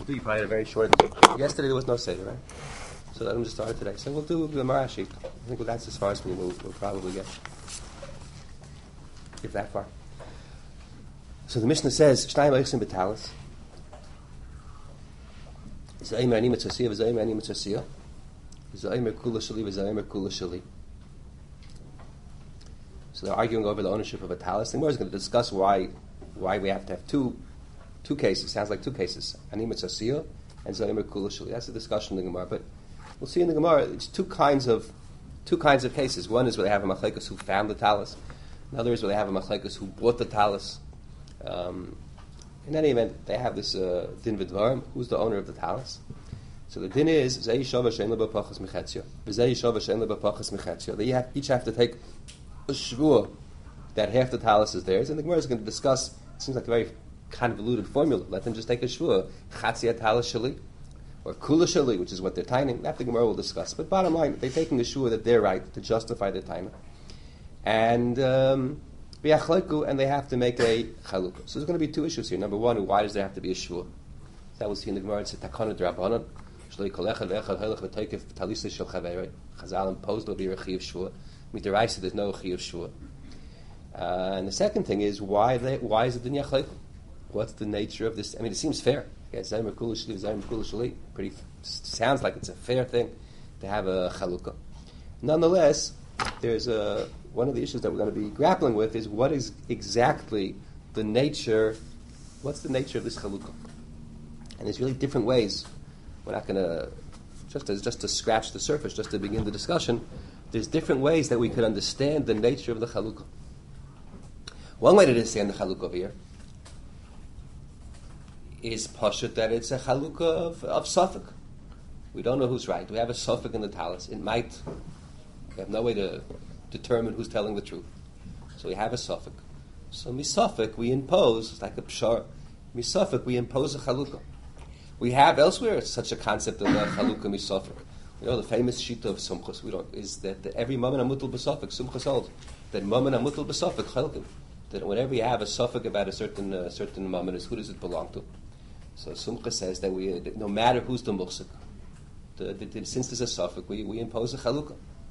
You probably had a very short. Yesterday there was no Seder, right? So let him just start today. So we'll do the Marashi. I think that's as far as we'll probably get. If that far. So the Mishnah says, Shnayim Eichsim B'talis. Zaymer Ani Mitzasiyah, Zaymer Ani Mitzasiyah. Zaymer Kula Shali, Zaymer Kula Shali. So they're arguing over the ownership of a talis. The Gemara is going to discuss why we have to have two cases. Sounds like two cases. Ani Mitzasiyah and Zaymer Kula Shali. That's the discussion in the Gemara. But we'll see in the Gemara, it's two kinds of cases. One is where they have a machlekes who found the talis. Another is where they have a machlekes who bought the talis. In any event, they have this din v'dvarim. Who's the owner of the talis? So the din is zei shava shein lo b'pachas michetzia. V'zei shava shein lo b'pachas michetzia. They each have to take a shvua that half the talis is theirs, and the Gemara is going to discuss. It seems like a very convoluted formula. Let them just take a shvua chatzia talis shali or kula shali, which is what they're tining. That the Gemara will discuss. But bottom line, they're taking a shvua that they're right to justify their tining, and they have to make a chalukah. So there's going to be two issues here. Number one, why does there have to be a shvua? That was here in the Gemara. It's a takana d'Rabbanan. Chazal imposed there'll be a chiyuv shvua. Mitaraisa, there's no chiyuv shvua. And the second thing is why is it dunya chalukah? What's the nature of this? I mean, it seems fair. Zaymer kula shali, Zaymer kula shali. Pretty sounds like it's a fair thing to have a chalukah. Nonetheless, there's one of the issues that we're going to be grappling with is what is exactly the nature. What's the nature of this chalukah? And there's really different ways. We're not going to just to scratch the surface, just to begin the discussion. There's different ways that we could understand the nature of the chalukah. One way to understand the chalukah over here is pashut that it's a chalukah of safek. We don't know who's right. We have a safek in the talis. We have no way to determine who's telling the truth. So we have a safek. So misafek we impose, it's like a pshar. Misafek we impose a chalukah. We have elsewhere such a concept of a chalukah misafek. You know the famous shita of sumchus. Is that every mammon amutal b'safek sumchus holds that mammon amutal b'safek chalukah. That whenever you have a safek about a certain mammon, is who does it belong to? So sumchus says that no matter who's the muksuk, since there's a safek, we impose a chalukah.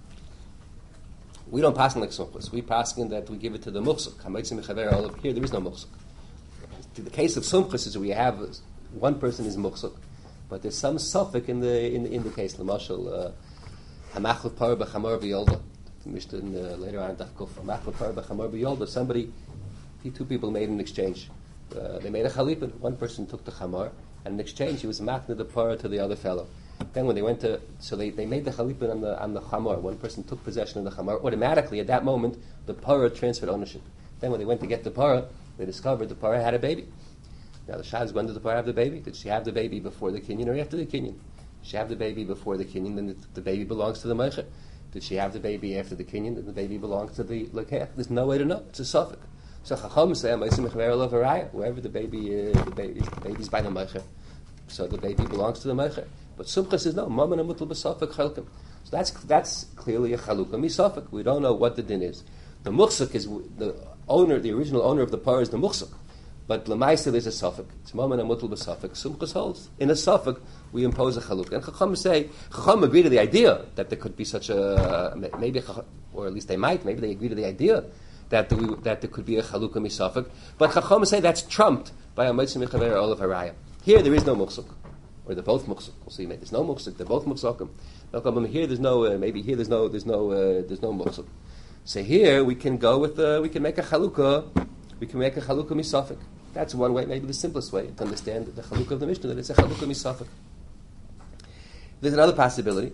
We don't pass like sumchus. We pass in that we give it to the muksuk. Here there is no muksuk. The case of sumchus is that we have one person is muksuk, but there's some suffix in the case. L'mashal hamachlut par b'chamar b'yolda. Later on, hamachlut par b'chamar b'yolda. Two people made an exchange. They made a chalipin. One person took the chamar, and in exchange he was machna the par to the other fellow. Then when they went to, they made the chalipin on the chamar. One person took possession of the chamar. Automatically, at that moment, the para transferred ownership. Then when they went to get the para, they discovered the para had a baby. Now the shah is, when did the para have the baby? Did she have the baby before the kinyan or after the kinyan? Did she have the baby before the kinyan? Then the baby belongs to the meicher. Did she have the baby after the kinyan? Then the baby belongs to the lekech. There's no way to know. It's a suffix. So chacham say, wherever the baby's by the meicher, so the baby belongs to the meicher. But sumcha says no. Mammon amutal b'safek chalkim. So that's clearly a chalukah misafek. We don't know what the din is. The muksuk is the owner. The original owner of the par is the muksuk. But lemaisa there's a suffix. It's mammon amutal b'safek. Sumchus holds in a suffix we impose a chalukah. And chacham agree to the idea that there could be such a maybe, or at least they might. Maybe they agree to the idea that there could be a chalukah misafek. But chacham say that's trumped by a mitzvah mechaver olav haraya. Here there is no muksuk, or they're both muksuk. We'll see. Maybe there's no muksuk. They're both muksakim. Here there's no. Maybe here there's no muksuk. So here we can go with we can make a chalukah. We can make a chalukah misafek. That's one way, maybe the simplest way to understand the chalukah of the Mishnah, that it's a chalukah misafek. There's another possibility,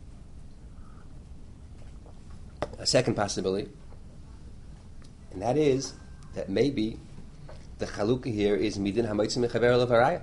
a second possibility, and that is that maybe the chalukah here is midin ha'motzim mechaver olav haraya.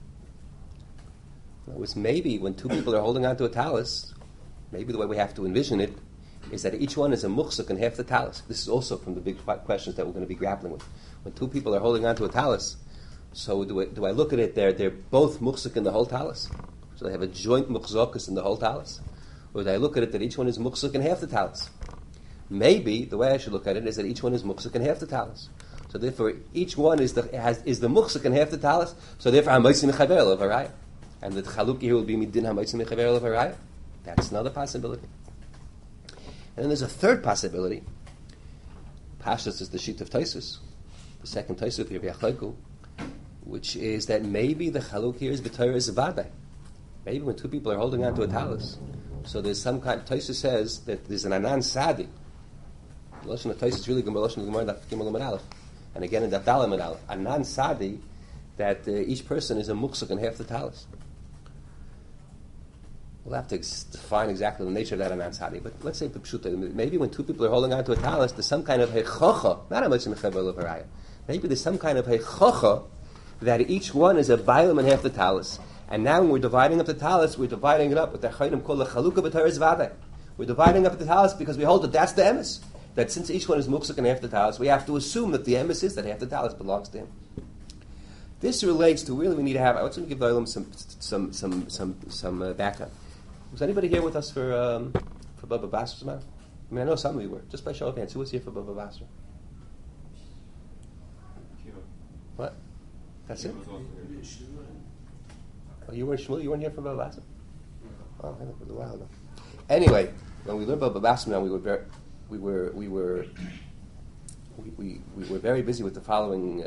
It's maybe when two people are holding on to a talis, maybe the way we have to envision it is that each one is a muksuk and half the talis. This is also from the big questions that we're going to be grappling with. When two people are holding on to a talis, so do I look at it, they're both muksuk in the whole talis? So they have a joint mukzakus in the whole talis? Or do I look at it that each one is muksuk and half the talis? Maybe the way I should look at it is that each one is muksuk and half the talis. So therefore each one is the muksuk and half the talis, so therefore I'm moitzim mechaver olav haraya. and the chaluk here will be midin ha'motzim mechaver olav haraya. That's another possibility. And then there's a third possibility. Pashtus is the sheet of Taisus, the second Taisus of Rabbi Achleku, which is that maybe the chaluk here is b'Torah vadai. Maybe when two people are holding on to a talus, so there's some kind. Taisus says that there's an anan sadi. The lashon of Taisus is really good. Lashon of Gemara daf gimel amud aleph, and again in daf daled amud aleph. Anan sadi, that each person is a muksuk in half the talus. We'll have to define exactly the nature of that anan sadi, but let's say b'pshuta. Maybe when two people are holding on to a talus, there's some kind of hechocha, not a much in the maybe there's some kind of hechocha that each one is a bailam in half the talus. And now when we're dividing up the talus, we're dividing it up with the chayim called the chalukah b'Torah vadai. We're dividing up the talus because we hold that that's the emes. That since each one is muksuk in half the talus, we have to assume that the emes is that half the talus belongs to him. This relates to really we need to have. I want to give Olam some background. Was anybody here with us for Baba Basra's man? I mean, I know some of you were. Just by show of hands, who was here for Baba Basra? What? That's it. Oh, you weren't Shmuel? You weren't here for Baba Basra? Oh, it was a while ago. Anyway, when we learned Baba Basra, we were very busy with the following.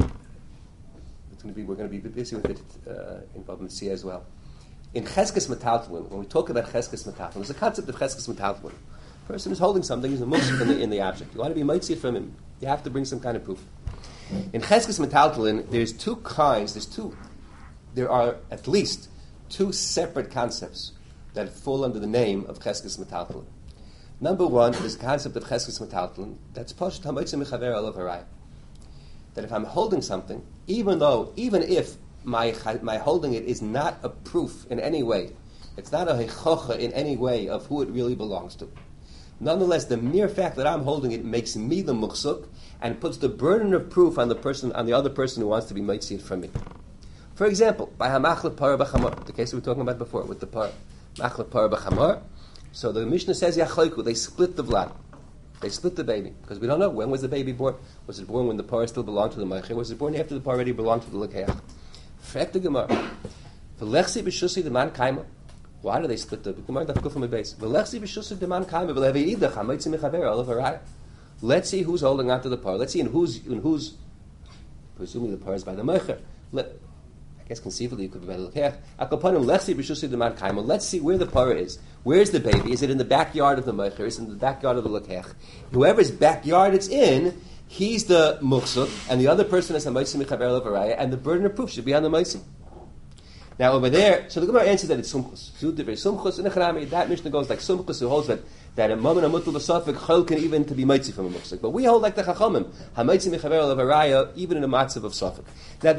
We're going to be busy with it in Baba Metzia as well. In Cheskes Metaltalin, when we talk about Cheskes Metaltalin, there's a concept of Cheskes Metaltalin. A person is holding something, he's a mushrik in the object. You want to be mitzvah from him, you have to bring some kind of proof. In Cheskes Metaltalin, there's two kinds. There are at least two separate concepts that fall under the name of Cheskes Metaltalin. Number one is the concept of Cheskes Metaltalin. That's Poshet HaMotzim Mechaver Olav Haraya. That if I'm holding something, even if my holding it is not a proof in any way, it's not a hechocha in any way of who it really belongs to. Nonetheless, the mere fact that I'm holding it makes me the muksuk and puts the burden of proof on the other person who wants to be mitzvah from me. For example, by hamachlet parah b'chamor, the case we were talking about before with the parah, machlet parah b'chamor. So the Mishnah says yachloiku, they split the vlad. They split the baby, because we don't know when was the baby born. Was it born when the parah still belonged to the meicher? Was it born after the parah already belonged to the lekeach? Frek the Gemara. V'lechsi b'shusi the man kaima. Why do they split the Gemara? That's good from a base. V'lechsi b'shusi the man kaima. V'levi idach ha'motzim mechaver olav haraya. Let's see who's holding on to the parah. Let's see in who's presumably the parah is by the meicher. I guess conceivably it could be by the lekeach. Akapanim lechsi b'shusi the man kaima. Let's see where the parah is. Where's the baby? Is it in the backyard of the meicher? Is it in the backyard of the lekeach? Whoever's backyard it's in, he's the muksuk, and the other person is a motzim mechaver olav haraya, and the burden of proof should be on the motzim. Now over there, so the Gemara answers that it's sumchus. Sumchus in Echrami, that Mishnah goes like sumchus, who holds that a moment amutul b'safik chol can even to be motzim from a muksuk. But we hold like the Chachamim, ha-motzim mechaver olav haraya, even in a matzav of safik. Now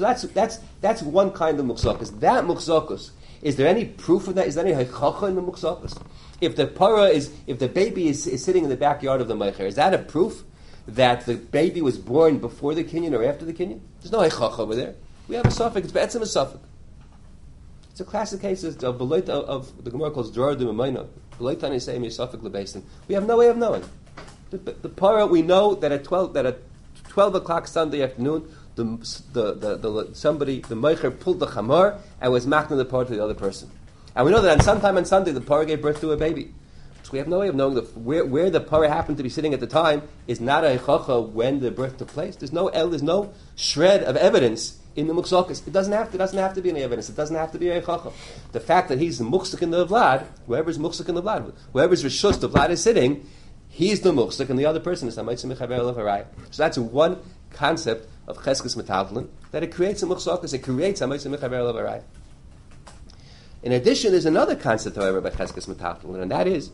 that's one kind of muksakus. That muksakus, is there any proof of that? Is there any hachacha in the muksakus? If the baby is sitting in the backyard of the meicher, is that a proof that the baby was born before the kinyan or after the kinyan? There's no hachacha over there. We have a suffix. It's be'etzem a suffix. It's a classic case of the Gemara calls Drar de Memaina. Beloitani Seim Yisafik Lebesin. We have no way of knowing. The parah, we know that at 12 o'clock Sunday afternoon, the meicher pulled the chamor and was machna the parah to the other person. And we know that sometime on Sunday the parah gave birth to a baby. So we have no way of knowing where the parah happened to be sitting at the time is not a hechacha when the birth took place. There's no shred of evidence in the muksakas. It doesn't have to be any evidence. It doesn't have to be a hechacha. The fact that he's the muksuk in the vlad, whoever's muksuk in the vlad, whoever's rishus the vlad is sitting, he's the muksuk and the other person is the mitzvah mechaver olav haraya. So that's one concept of cheskes metaltalin, that it creates a muksakas, it creates a mitzvah mechaver olav haraya. In addition, there's another concept, however, about cheskes metaltalin, and that is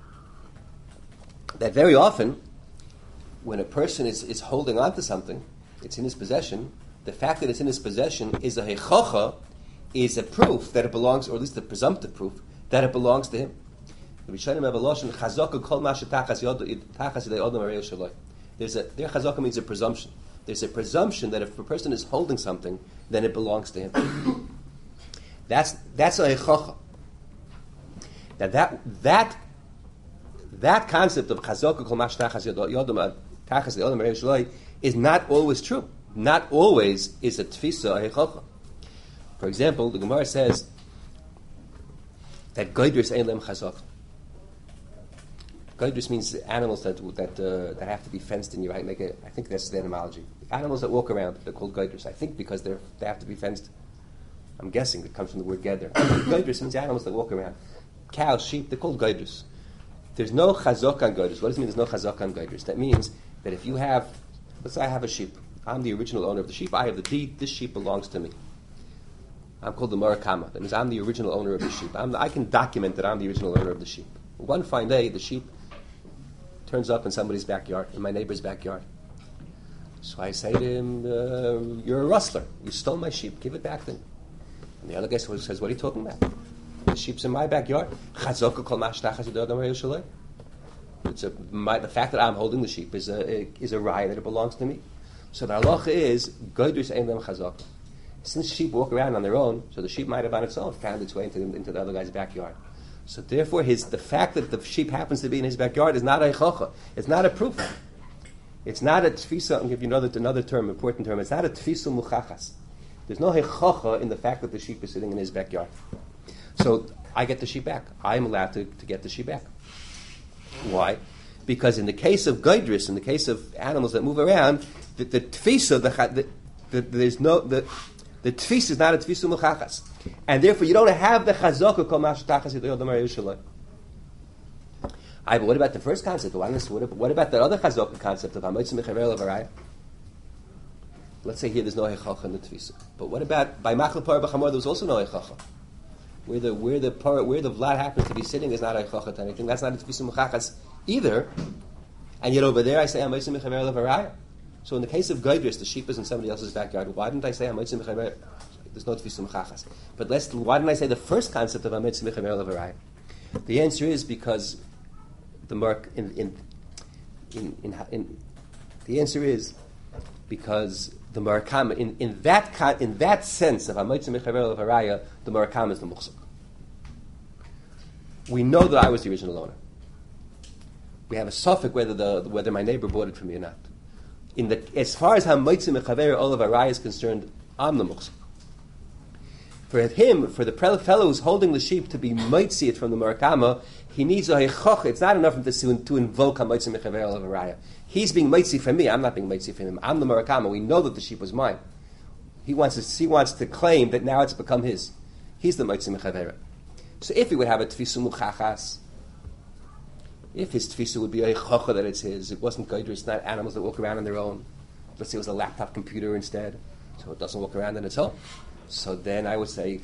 that very often, when a person is holding on to something, it's in his possession, the fact that it's in his possession is a hechacha, is a proof that it belongs, or at least a presumptive proof, that it belongs to him. There chazaka means a presumption. There's a presumption that if a person is holding something, then it belongs to him. That's a hechacha. That concept of chazaka kol mashtachas yodam tachas le'odam arei shaloi is not always true. Not always is a tfisa a hechacha. For example, the Gemara says that Goydris ein lem chazak. Goydris means animals that have to be fenced in. You right? I think that's the etymology. Animals that walk around, they're called Goydris. I think because they have to be fenced. I'm guessing it comes from the word gather. Goydris means animals that walk around. Cows, sheep, they're called Goydris. There's no chazak on Goydris. What does it mean there's no chazak on Goydris? That means that if you have, let's say I have a sheep. I'm the original owner of the sheep. I have the deed. This sheep belongs to me. I'm called the Murakama. That means I'm the original owner of the sheep. I can document that I'm the original owner of the sheep. One fine day, the sheep turns up in somebody's backyard, in my neighbor's backyard. So I say to him, you're a rustler. You stole my sheep. Give it back to me. And the other guy says, what are you talking about? The sheep's in my backyard. It's the fact that I'm holding the sheep is a right that it belongs to me. So the halacha is Goydris ein lem chazak. Since sheep walk around on their own, so the sheep might have on its own found its way into the other guy's backyard. So therefore, the fact that the sheep happens to be in his backyard is not a chocha. It's not a proof. It's not a tfisa. I'll give you another term, important term. It's not a tfisa muchachas. There's no hechacha in the fact that the sheep is sitting in his backyard. So I get the sheep back. I'm allowed to get the sheep back. Why? Because in the case of Goydris, in the case of animals that move around, the tfisa, there's no the tfisa is not a tfisa muchachas, and therefore you don't have the chazaka kol mashtachas yodam Yerushalayim. But what about the first concept? What about that other chazaka concept of hamotzim mechaver levaraya? Let's say here there's no hechacha in the tfisa, but what about by machal parah b'chamor? There was also no hechacha. Where the vlad happens to be sitting is not hechacha to anything. That's not a tfisa muchachas either. And yet over there I say hamotzim mechaver levaraya. So in the case of Goydris, the sheep is in somebody else's backyard. Why didn't I say hamotzim mechaver? There's no tfisa muchachas. But why didn't I say the first concept of hamotzim mechaver levaraya? The answer is because the mark the answer is because the Murakama in that sense of hamotzim mechaver levaraya, the Murakama is the muchzak. We know that I was the original owner. We have a suffix whether my neighbor bought it from me or not. As far as hamotzim mechaver levaraya is concerned, I'm the muchzak. For the fellow who's holding the sheep to be moitzi it from the Murakama, he needs a hechoch. It's not enough to invoke hamotzim mechaver levaraya. He's being moitzi for me. I'm not being moitzi for him. I'm the Murakama. We know that the sheep was mine. He wants to claim that now it's become his. He's the moitzi mechaver. So if he would have a tfisu muchachas, if his tfisa would be a hechocha that it's his, it wasn't Goydris, it's not animals that walk around on their own. Let's say it was a laptop computer instead, so it doesn't walk around on its own. So then I would say,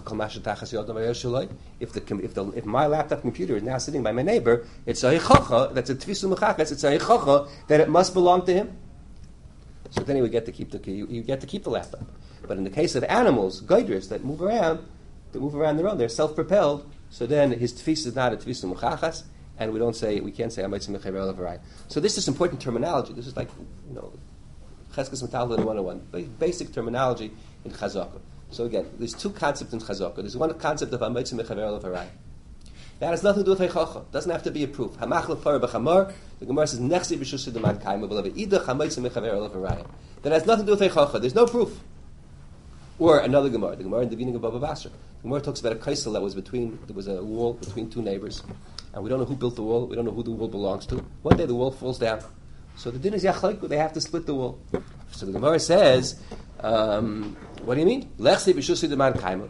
if my laptop computer is now sitting by my neighbor, it's a hechacha, that's a tfisu mechachas, it's a hechacha that it must belong to him. So then he would get to keep you get to keep the laptop. But in the case of animals, Goydris, that move around their own, they're self-propelled, so then his tfisa is not a tfisu mechachas, and we can't say hamotzim mechaver levaraya. So this is important terminology. This is like, Cheskes Metalda 101, very basic terminology in Chazaka. So again, there's two concepts in Chazaka. There's one concept of hamotzim mechaver levaraya. That has nothing to do with Heichacha. Doesn't have to be a proof. Hamachal parah b'chamor. The Gemara says nechsi b'shus deman kaima b'levi idach hamotzim mechaver levaraya. That has nothing to do with Heichacha. There's no proof. Or another Gemara, the Gemara in the beginning of Baba Basra. The Gemara talks about a kaisel that was there was a wall between two neighbors, and we don't know who built the wall. We don't know who the wall belongs to. One day the wall falls down. So the din is yachlik, they have to split the wall. So the Gemara says, what do you mean? Let's see which way the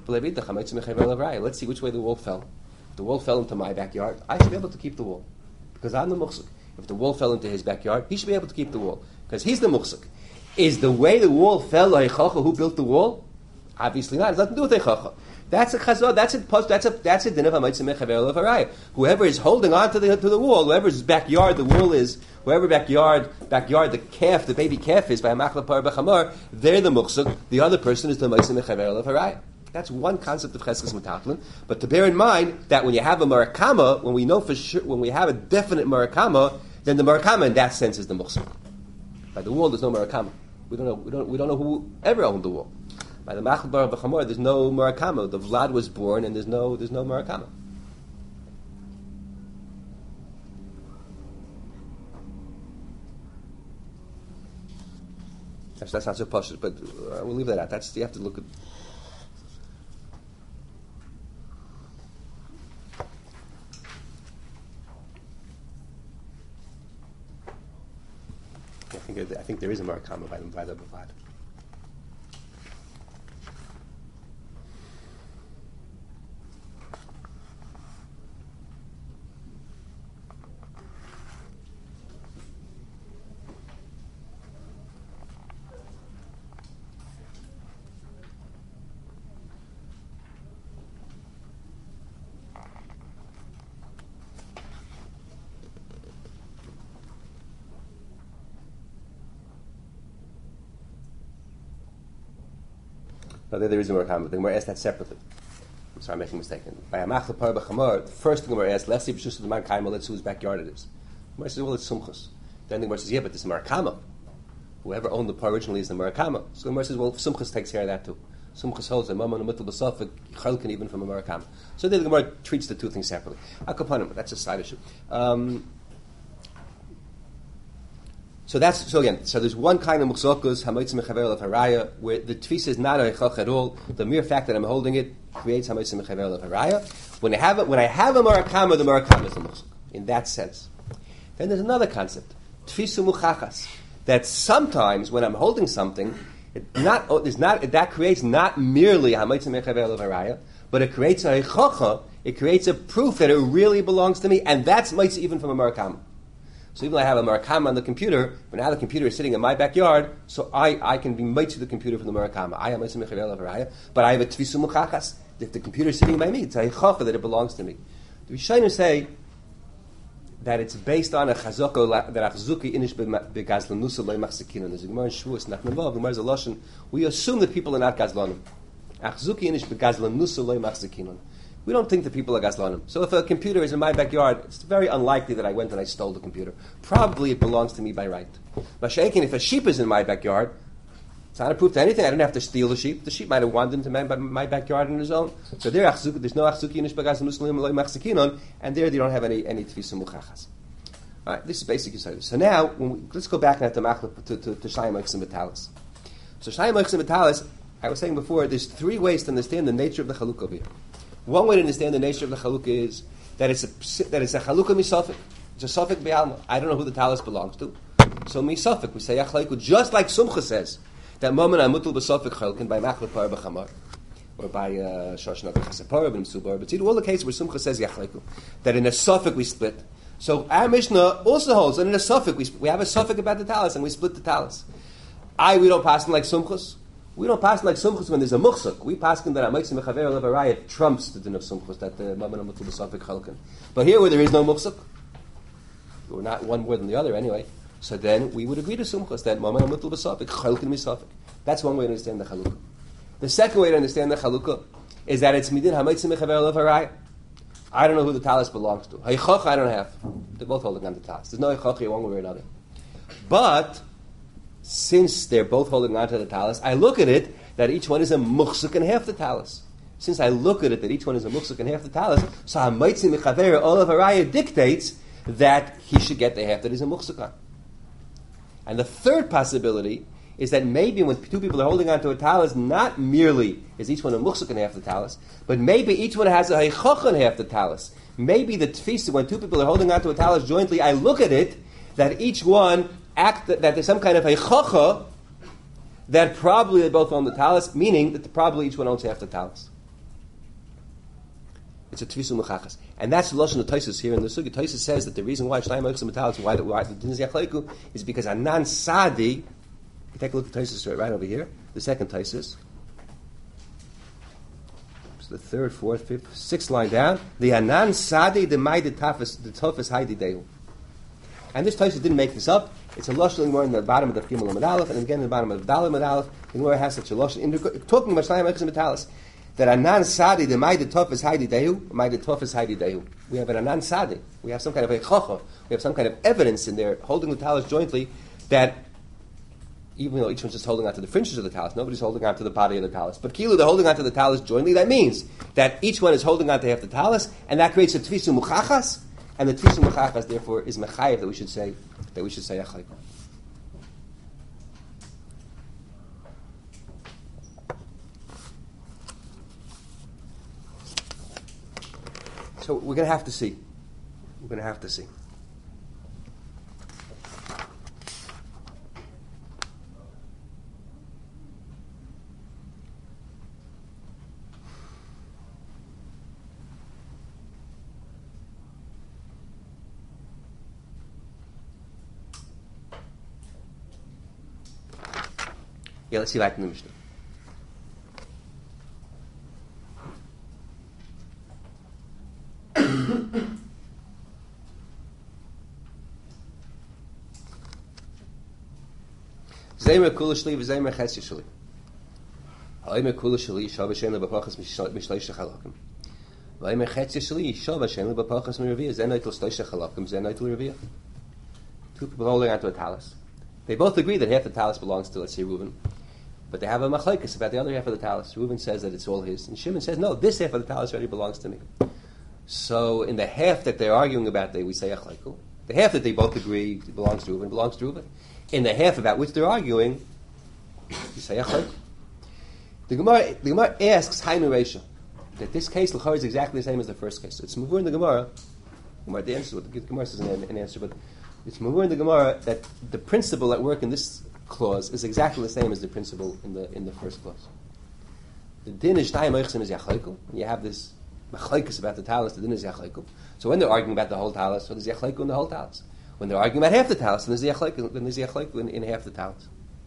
wall fell. If the wall fell into my backyard, I should be able to keep the wall, because I'm the muhsik. If the wall fell into his backyard, he should be able to keep the wall, because he's the muhsik. Is the way the wall fell Eichacha who built the wall? Obviously not. It has nothing to do with Eichacha. That's a chazah. That's a din of hamotzim mechaver levaraya. Whoever is holding on to the wall, whoever's backyard the wall is, whoever backyard the calf, the baby calf is by a machla parah b'chamor, they're the muchzuk. The other person is the hamotzim mechaver levaraya. That's one concept of cheskes metatlin. But to bear in mind that when you have a marakama, when we know for sure, when we have a definite marakama, then the marakama in that sense is the muchzuk. By the wall, there's no marakama. We don't know who ever owned the wall. By the Machal Bar B'Chamor, there's no Murakama. The Vlad was born, and there's no Murakama. That's not so posh, but we'll leave that out. You have to look at. I think there is a Murakama by the Bavad. No, there is a Murakama. The Gemara asked that separately. I'm sorry, I'm making a mistake. By Amachla Par B'Chamar, the first thing the Gemara asked, let's see if it's just the man Kaima, let's see whose backyard it is. The Gemara says, well, it's Sumchus. Then the Gemara says, yeah, but this is Murakama. Whoever owned the par originally is the Murakama. So the Gemara says, well, Sumchus takes care of that too. Sumchus holds a Mammon Mitul B'Safik, Chalkin even from a Murakama. So then the Gemara treats the two things separately. Akapanim, that's a side issue. So there's one kind of muchzokus, hamotzim mechaver of haraya, where the tfisa is not a hechach at all. The mere fact that I'm holding it creates hamotzim mechaver of haraya. When I have a Murakama, the Murakama is the muchzok. In that sense. Then there's another concept, tfisa muchachas, that sometimes when I'm holding something, that creates not merely hamotzim mechaver of haraya, but it creates a hechacha. It creates a proof that it really belongs to me, and that's mitzvah even from a Murakama. So even though I have a Murakama on the computer, but now the computer is sitting in my backyard, so I can be mitzvah the computer from the Murakama. I am mitzvah mechavel of haraya, but I have a tfisu muchachas. If the computer is sitting by me, it's a hechacha that it belongs to me. The Rishonim say that it's based on a chazoko that achzuki inish begazlanusa loy machzikinon. There's a Gemara in Shavuos not involved. The Gemara is a lashon. We assume that people are not gazlanim. Achzuki inish begazlanusa loy machzikinon. We don't think that people are gazlanim. So if a computer is in my backyard, it's very unlikely that I went and I stole the computer. Probably it belongs to me by right. Mashakin, if a sheep is in my backyard, it's not a proof to anything. I didn't have to steal the sheep. The sheep might have wandered into my backyard on his own. So there, there's no achzuki inish begazlanusa loy machzikinon, and there they don't have any tfisu muchachas. All right, this is basic Yisrael. So now, let's go back now to Shayim Oichsim V'Talis. So Shayim Oichsim V'Talis, I was saying before, there's three ways to understand the nature of the chalukah here. One way to understand the nature of the chalukah is that it's a chalukah misafik. It's a safik be'alma. I don't know who the talis belongs to. So misafik, we say yachlaiku, just like Sumcha says, that moment amutul b'safik chalkin by machlet par b'chamar, or by shoshnak b'chasapar, b'msubar, but see, all the cases where Sumcha says yachlaiku, that in a safik we split. So our Mishnah also holds that in a safik, we have a safik about the talis, and we split the talis. We don't pass them like Sumchas. We don't pass like Sumchus when there's a muchzak. We pass that Amaitzi Mechaver Levaraya trumps the din of Sumchus, that the Mammon Amatul B'Safik Chalkan. But here where there is no muchzak, or not one more than the other anyway, so then we would agree to Sumchus that Mammon Amatul B'Safik Chalkan Misafik. That's one way to understand the Chalukah. The second way to understand the Chalukah is that it's Midin Amaitzi Mechaver Levaraya. I don't know who the talis belongs to. Haychach I don't have. They're both holding on to the talis. There's no Haychach here one way or another. But since they're both holding on to the talis, I look at it that each one is a muchzuk and half the talis. Since I look at it that each one is a muchzuk and half the talis, so Hamaitzi Mechaver Olav Haraya dictates that he should get the half that is a muchzuk on. And the third possibility is that maybe when two people are holding on to a talis, not merely is each one a muchzuk and half the talis, but maybe each one has a heichach and half the talis. Maybe the tfisa, when two people are holding on to a talis jointly, I look at it that each one that there's some kind of heichacha that probably they both own the talis, meaning that probably each one owns half the talis. It's a tfisu mechachas, and that's the lashon of Taisus here in the sugi. Taisus says that the reason why Shnayim Oichsim V'Talis, why the din is yachleiku, is because Anan Sadi. You take a look at Taisus right over here. The second Taisus. It's the third, fourth, fifth, sixth line down. The Anan Sadi the toughest Haidi Dehu. And this Taisus didn't make this up. It's a lashon more in the bottom of the Gimel Amud Aleph, and again in the bottom of the Dalet Amud Aleph. The Gemara has such a lashon. Talking about Shnayim Oichsim V'Talis, that Anan Sadi the toughest Haidi Dehu, toughest Haidi Dehu. We have an Anan Sadi. We have some kind of a chacha. We have some kind of evidence in there holding the talis jointly that even though each one's just holding on to the fringes of the talis, nobody's holding on to the body of the talis. But kilu, they're holding on to the talis jointly. That means that each one is holding on to half the talis, and that creates a tfisu muchachas, and the tfisu muchachas therefore is mechayev that we should say achayk. So we're going to have to see. Yeah, let's see right in the Mishnah. Zeimer kula shli v'zeimer chetzi shli. Ha'omer kula shli shava shein lebapachas mishleisha chalakim. V'omer chetzi shli shava shein lebapachas miraviyah. Zen noitel shleisha chalakim. Zen noitel reviyah. Two people holding onto a talis. They both agree that half the talis belongs to, let's say, Reuven. But they have a machlekes about the other half of the talis. Reuven says that it's all his. And Shimon says, no, this half of the talis already belongs to me. So in the half that they're arguing about, we say achleiku. The half that they both agree belongs to Reuven. In the half about which they're arguing, you say achleiku. The Gemara asks Hainu Reisha that this case l'chor is exactly the same as the first case. It's muvur in the Gemara. The answer, the Gemara says an answer, but it's muvur in the Gemara that the principle at work in this clause is exactly the same as the principle in the first clause. The din is shtayim oichsim is yachleiku. You have this machlekes about the talis, the din is yachleiku. So when they're arguing about the whole talis, so there's yachleiku in the whole talis. When they're arguing about half the talis, then there's yachleiku in half the talis.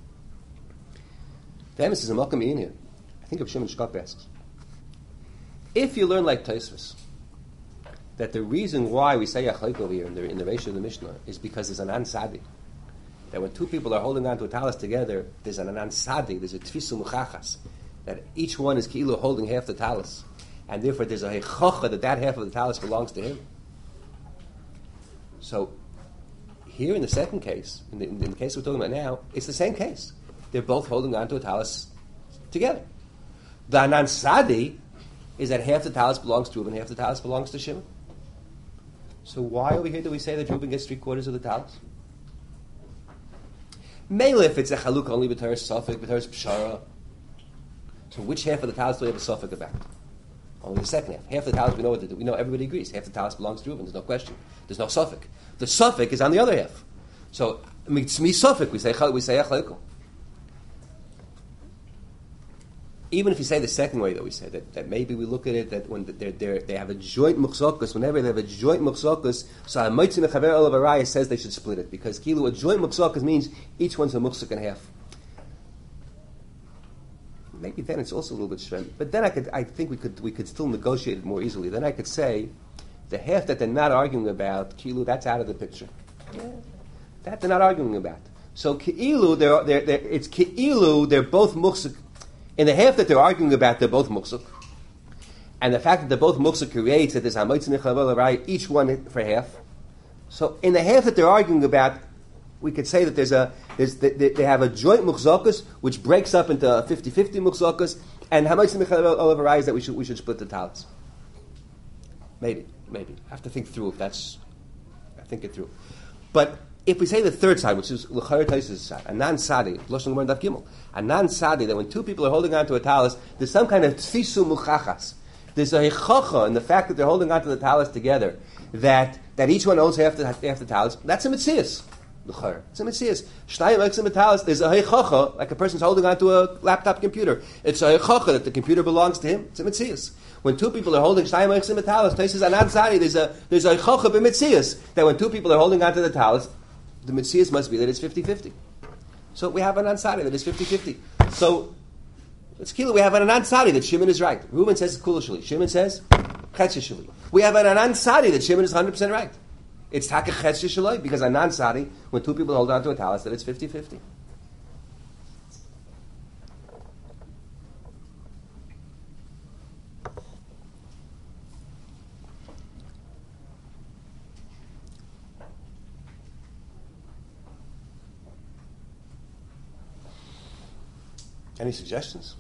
The emes is a malkam in here. I think of Shimon Shkop asks, if you learn like Tosfos that the reason why we say yachleiku over here in the Reisha of the Mishnah is because there's an ansadi, that when two people are holding on to a talis together, there's an ansadi, there's a tfisu muchachas, that each one is ki'ilu holding half the talis, and therefore there's a hechacha that half of the talis belongs to him. So here in the second case, in the case we're talking about now, it's the same case. They're both holding on to a talis together. The ansadi is that half the talis belongs to Reuben and half the talis belongs to Shimon. So why over here do we say that Reuben gets 3/4 of the talis? Mele if it's a chaluk only b'teres suffik, b'teres pshara. So which half of the talis do we have a suffik about? Only the second half. Half the talis we know what to do. We know everybody agrees. Half the talis belongs to Reuben. There's no question. There's no suffik. The suffik is on the other half. So it's me suffik. We say achleiku. Even if you say the second way that we say that maybe we look at it that when they have a joint muchzokus, whenever they have a joint muchzokus, so a moitzi mechaver olav araya says they should split it because kilu a joint muchzokus means each one's a muchzok in half. Maybe then it's also a little bit strength, but then I think we could still negotiate it more easily. Then I could say the half that they're not arguing about kilu, that's out of the picture. Yeah. That they're not arguing about. So kilu it's kilu they're both muchzok. In the half that they're arguing about, they're both muksuk. And the fact that they're both muksuk creates that there's each one for half. So in the half that they're arguing about, we could say that they have a joint mukzakus, which breaks up into 50-50 mukzakus, and is that we should split the talis. Maybe. I have to think through I think it through. But if we say the third side, which is l'chayr taisus side, a non-sadi, l'shon gemara daf gimel, a non-sadi, that when two people are holding on to a talis, there's some kind of tfisu muchachas. There's a hechacha in the fact that they're holding on to the talis together, that each one owns half the talis. That's a mitzias. L'chayr. It's a mitzias. Shnayim eksim talis. There's a hechacha, like a person's holding on to a laptop computer. It's a hechacha that the computer belongs to him. It's a mitzias. When two people are holding shnayim eksim talis, taisus a non-sadi. There's a hechacha b'mitzias that when two people are holding on to the talis, the Metzias must be that it's 50-50. So we have an ansari that is 50-50. So it's kilo. We have an ansari that Shimon is right. Reuben says kula shali. Shimon says chetzi shali. We have an ansari that Shimon is 100% right. It's taka chetzi shali because an ansari when two people hold on to a talis that it's 50-50. Any suggestions?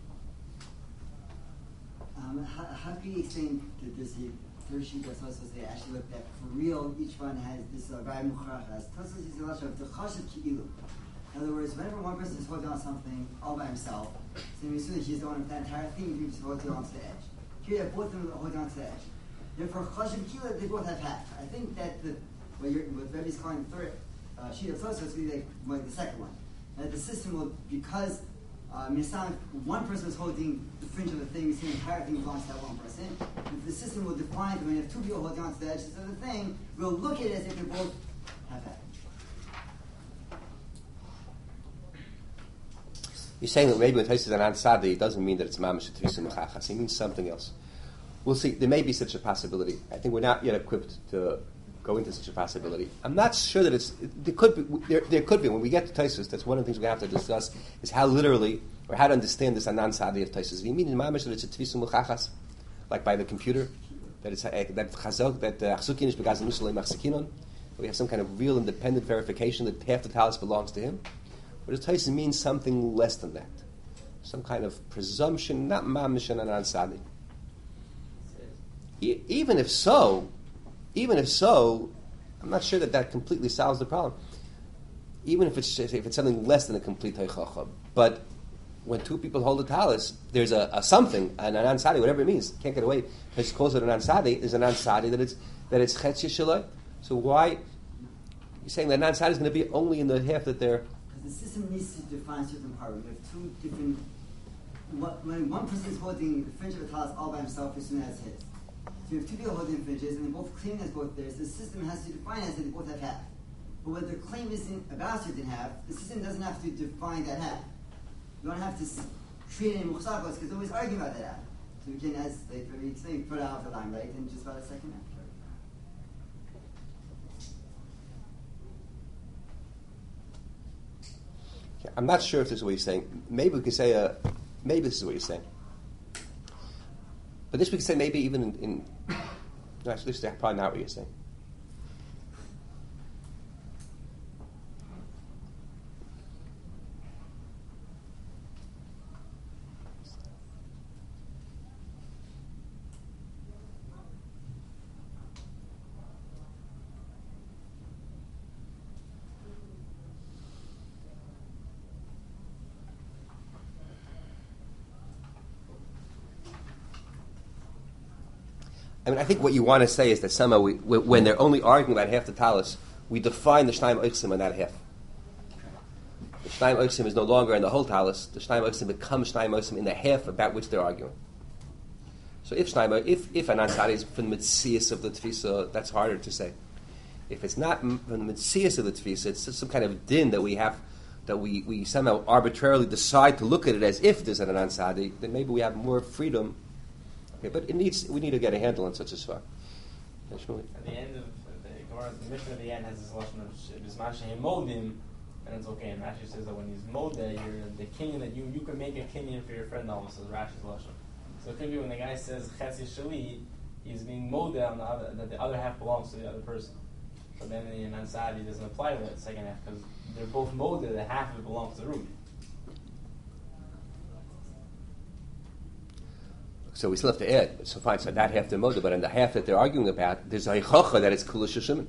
How do you explain that this third sheet of Tosfos they actually looked at for real? Each one has this Rai Muchachas. Tosfos is a lot of the Chashav Ki'ilu. In other words, whenever one person is holding on something all by himself, so as soon as he's the one with that entire thing, he's holding on to the edge. Here, they're both of them holding on to the edge. Therefore, Chashav Ki'ilu, they both have half. I think that what Rebbe's calling the third sheet of Tosfos would be like the second one. That the system will, because one person is holding the fringe of the thing, the entire thing belongs to that one person. If the system will define that when you have two people holding on to the edges of the thing, we'll look at it as if they both have that. You're saying that maybe when Tais is an ansadi, it doesn't mean that it's mamish tefisa mechachas. It means something else. We'll see. There may be such a possibility. I think we're not yet equipped to go into such a possibility. I'm not sure that it's. There could be. There could be. When we get to Taisus, that's one of the things we have to discuss is how literally or how to understand this anan sadi of Taisus. You mean in mamish that it's a tefisa mechachas, like by the computer, that it's that chazok that achsukin is begazim nusalei machzikinon. We have some kind of real independent verification that half the talis belongs to him. But a Taisus means something less than that, some kind of presumption, not mamish and anan sadi. Even if so, I'm not sure that completely solves the problem. Even if it's something less than a complete teichacha, but when two people hold a talis, there's a something, an ansadi, whatever it means, can't get away. Because calls it an ansadi, is an ansadi that it's chetzi shalai. So why you're saying that an ansadi is going to be only in the half that they're? Because the system needs to define certain part. We have two different. When one person is holding the fringe of a talis all by himself, as soon as his. So you have two people holding fringes, and they're both claiming as both theirs. The system has to define as they both have half. But when their claim isn't about certain half, the system doesn't have to define that half. You don't have to treat it in muchsakos because they're always arguing about that half. So we can, as like we explained, put it out of the line, right? In just about a second after. I'm not sure if this is what he's saying. Maybe we could say, maybe this is what he's saying. But this we could say maybe even in no, actually, this is probably not what you're saying. I mean, I think what you want to say is that somehow when they're only arguing about half the talis, we define the Shnaim Oichsim in that half. The Shnaim Oichsim is no longer in the whole talis. The Shnaim Oichsim becomes Shnaim Oichsim in the half about which they're arguing. So if an ansari is from the mitzias of the tefisa, that's harder to say. If it's not from the mitzias of the tefisa, it's just some kind of din that we have, that we somehow arbitrarily decide to look at it as if there's an ansari, then maybe we have more freedom. Okay, but we need to get a handle on such a svar. At the end of the mission at the end has this lesson of Bisman Shehem Modim, and it's okay. And Rashi says that when he's Moda, you're the king that you can make a kinyan for your friend almost, as Rashi's lesson. So it could be when the guy says Chetzi Shali, he's being Moda on the other, that the other half belongs to the other person. So then in Ansadi doesn't apply to that second half because they're both Moda, the half of it belongs to Ruben. So we still have to add. So fine, so that half they're moda, but in the half that they're arguing about, there's a hichacha that it's kula shishimon.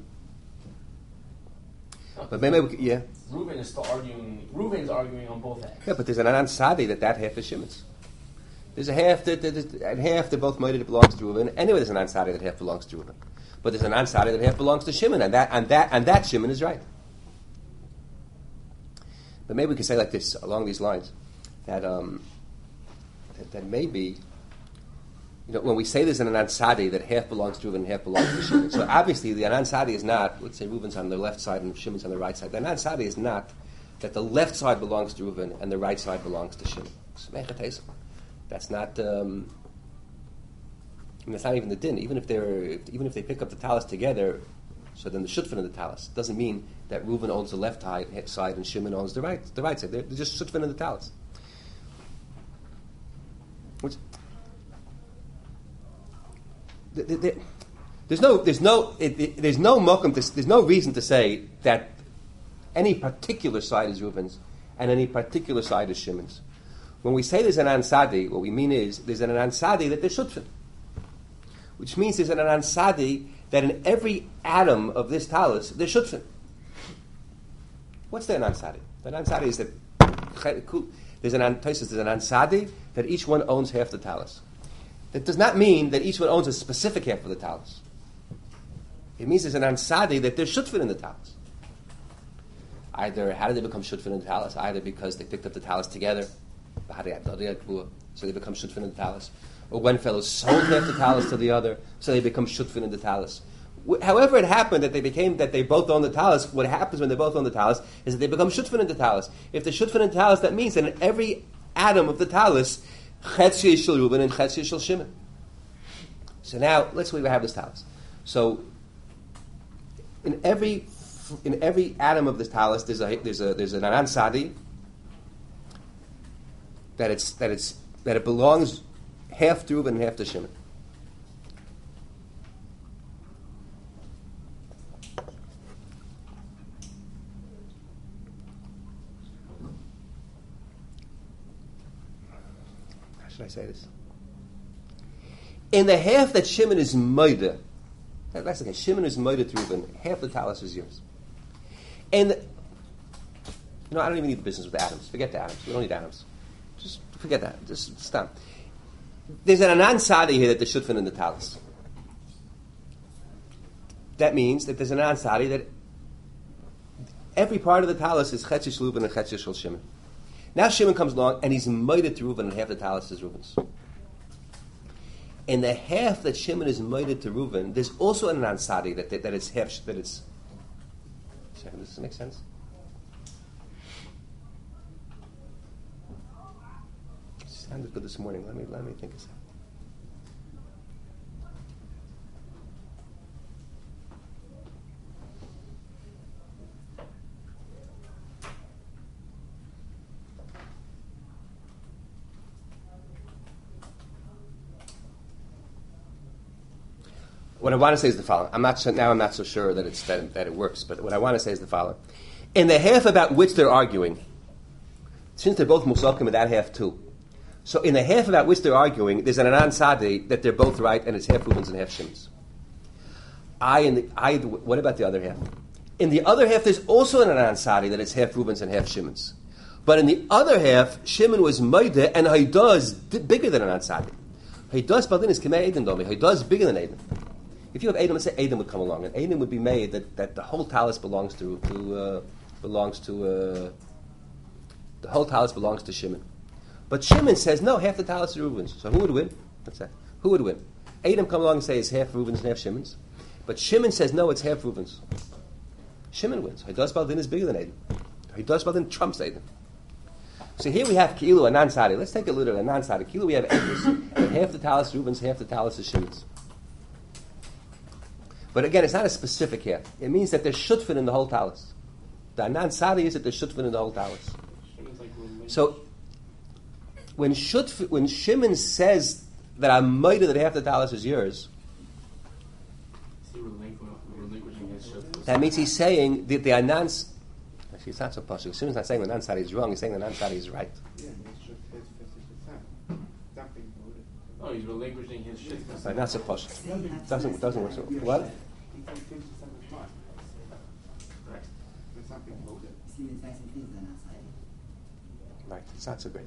But maybe Reuben is still arguing. Reuben's arguing on both halves. Yeah, but there's an ansadi that half is Shimon's. There's a half that both moda that belongs to Reuben. Anyway, there's an ansadi that half belongs to Reuben. But there's an ansadi that half belongs to Shimon, and that Shimon is right. But maybe we can say like this along these lines that maybe. You know, when we say there's an ansadi that half belongs to Reuben and half belongs to Shimon, so obviously the ansadi is not, let's say Reuben's on the left side and Shimon's on the right side. The ansadi is not that the left side belongs to Reuben and the right side belongs to Shimon. That's not. That's not even the din. Even if they pick up the talis together, so then the shutfin of the talis doesn't mean that Reuben owns the left side and Shimon owns the right side. They're just shutfin of the talis. Which, there's no reason to say that any particular side is Reuben's and any particular side is Shimon's. When we say there's an ansadi, what we mean is there's an ansadi that there's shutfin, which means there's an ansadi that in every atom of this talis there's shutfin. What's the ansadi? The ansadi is that there's an ansadi that each one owns half the talis. That does not mean that each one owns a specific half of the talis. It means there's an ansadi that there's shutfin in the talis. Either, how did they become shutfin in the talis? Either because they picked up the talis together, so they become shutfin in the talis. Or one fellow sold half the talis to the other, so they become shutfin in the talis. however it happened that they both own the talis, what happens when they both own the talis is that they become shutfin in the talis. If they're shutfin in the talis, that means that in every atom of the talis, chetzia shel Reuben and chetzia shel Shimon. So now, let's say we have this talis. So, in every atom of this talis, there's an anan sadi that it belongs half to Reuben and half to Shimon. How should I say this? In the half that Shimon is moida, that's okay. Shimon is moida to Reuben. Half the talis is yours. And I don't even need the business with atoms. Forget the atoms. We don't need atoms. Just forget that. Just stop. There's an anan sadi here that they shutfin in the talis. That means that there's an anan sadi that every part of the talis is chetzia shel Reuben and chetzia shel Shimon. Now Shimon comes along and he's moida to Reuben and half the talis is Reuben's. In the half that Shimon is moida to Reuben, there's also an anan sadi that it's half that it's. Does this make sense? It sounded good this morning. Let me think a second. What I want to say is the following. I'm not so sure that it works, but what I want to say is the following. In the half about which they're arguing, since they're both musakim in that half too, so in the half about which they're arguing, there's an anan sadi that they're both right and it's half Reuben's and half Shimon's. What about the other half? In the other half, there's also an anan sadi that it's half Reuben's and half Shimon's. But in the other half, Shimon was moide and Haidah is bigger than anan sadi. Haidah Baldin is Kemei Edom Domi. Haidah is bigger than Edom. If you have Edom, let's say Edom would come along, and Edom would be made that the whole talis belongs to the whole talis belongs to Shimon. But Shimon says no, half the talis is Reuben's. So who would win? What's that? Who would win? Edom come along and say it's half Reuben's and half Shimon's, but Shimon says no, it's half Reuben's. Shimon wins. Haidah Baldin is bigger than Edom. Haidah Baldin trumps Edom. So here we have Ki'ilu anan sadi. Let's take a look at anan sadi. Ki'ilu we have Edom, and half the talis is Reuben's, half the talis is Shimon's. But again, it's not a specific here. It means that there's shutfin in the whole talis. The anan sadi is that there's shutfin in the whole talis. So when Shimon says that I'm moida that half the talis is yours, that means he's saying that the anans. Actually, it's not so possible. Shimon's not saying the anan sadi is wrong. He's saying the anan sadi is right. No, he's relinquishing his shit. Right, not so posh. Doesn't work so well. What? Right, it's not so great.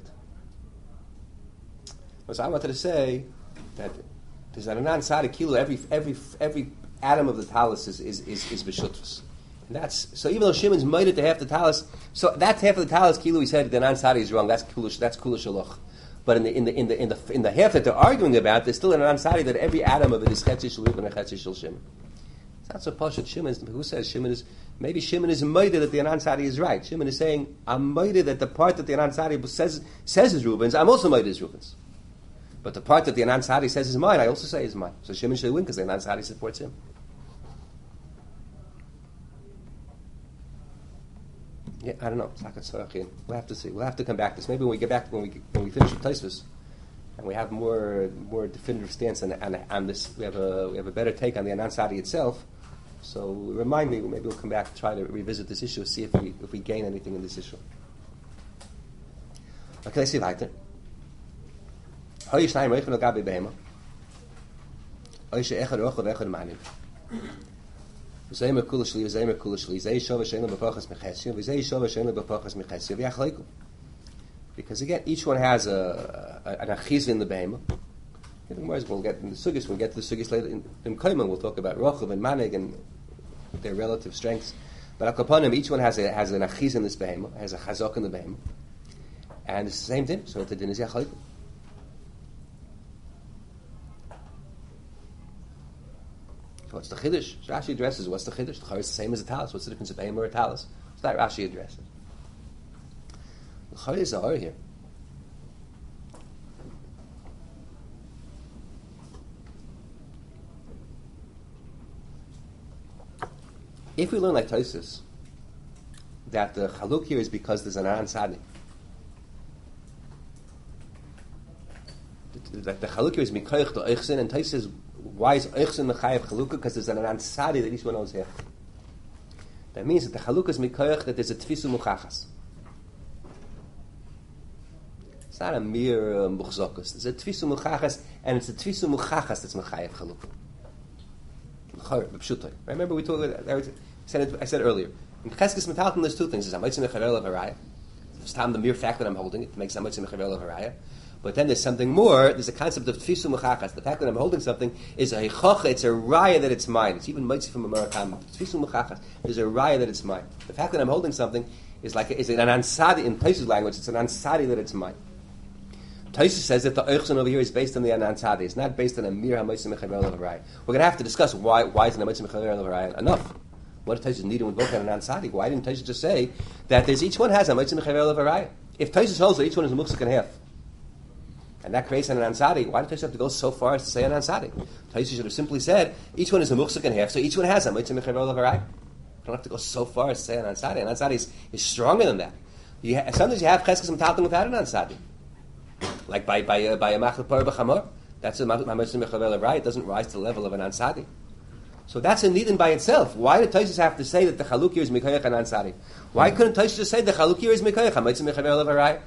So I wanted to say that there's an anan sadi kilo. Every atom of the talis is b'shutfus. And that's so. Even though Shimon's moided to half the talis, so that's half of the talis kilo. He said the anan sadi is wrong. That's kula shaloch. But in the half that they're arguing about, there's still an anan sadi that every atom of it is chetzia shel Reuben and chetzia shel Shimon. It's not so pashut. Who says Shimon is? Maybe Shimon is moided that the anan sadi is right. Shimon is saying, I'm moided that the part that the anan sadi says is Reuben's. I'm also moided is Reuben's. But the part that the anan sadi says is mine, I also say is mine. So Shimon should win because the anan sadi supports him. Yeah, I don't know. We'll have to see. We'll have to come back to this. Maybe when we get back when we finish with Tosfos, and we have more definitive stance on this. We have a better take on the anan sadi itself. So remind me. Maybe we'll come back to try to revisit this issue, see if we gain anything in this issue. Okay, let's see weiter. Because again, each one has an achiz in the behemah. We'll get in the sugis. We'll get to the sugis later. In Kaiman, we'll talk about Rochav and Manig and their relative strengths. But Akapanim, each one has an achiz in this behemah, has a chazok in the behemah, and it's the same thing. So the din is yachalik. What's the chiddush? Rashi addresses what's the chiddush. The chayr is the same as a talis. What's the difference of behem or a talis? So that Rashi addresses. The chayr is a hor here. If we learn like Tosfos that the chaluk here is because there's an anan sadi, that the chaluk here is mikoich to eichsin, and Tosfos says, why is eichsin mechayev chalukah? Because there's an anan sadi that each one owns here. That means that the chalukah is mikoich, that there's a tfisu muchachas. It's not a mere muchzokus. It's a tfisu muchachas, and it's a tfisu muchachas that's mechayev chalukah. Remember we talked about, I said earlier, in Cheskes Metalton there's two things. There's Hamitzim Mechavel of Haraya. It's the mere fact that I'm holding it makes Hamitzim Mechavel of Haraya. But then there's something more. There's a concept of Tfisu Mechachas. The fact that I'm holding something is a Hechocha, it's a Raya that it's mine. It's even Mitzi from American. Tfisu Mechachas. There's a Raya that it's mine. The fact that I'm holding something is an ansadi, in Tosfos language, it's an ansadi that it's mine. Tosfos says that the Eichson over here is based on the Anansadi. It's not based on a mere Hamitzim Mechavel of Haraya. We're going to have to discuss why is an Hamitzim Mechavel of Haraya enough. What if Tosfos needed with both an Anansadi? Why didn't Tosfos just say that there's each one has a Hamitzim Mechavel of Haraya? If Tosfos holds that each one is a Muksuk and half, and that creates an Anansadi, why did Tosfos have to go so far as to say an Anansadi? Tosfos should have simply said each one is a Muksuk and half, so each one has a Hamitzim Mechavel of Haraya. You don't have to go so far as to say an Anansadi. An Anansadi is stronger than that. Sometimes you have Cheskes Metalton without an Anansadi. Like by a machlek par b'chamor, that's a Hamitzim Mechavel of Haraya. It doesn't rise to the level of an ansadi. So that's a nidin by itself. Why did Tosfos have to say that the chaluk here is mikoyach an ansadi? Why couldn't Tosfos just say the chaluk here is mikoyach Hamitzim Mechavel of Haraya?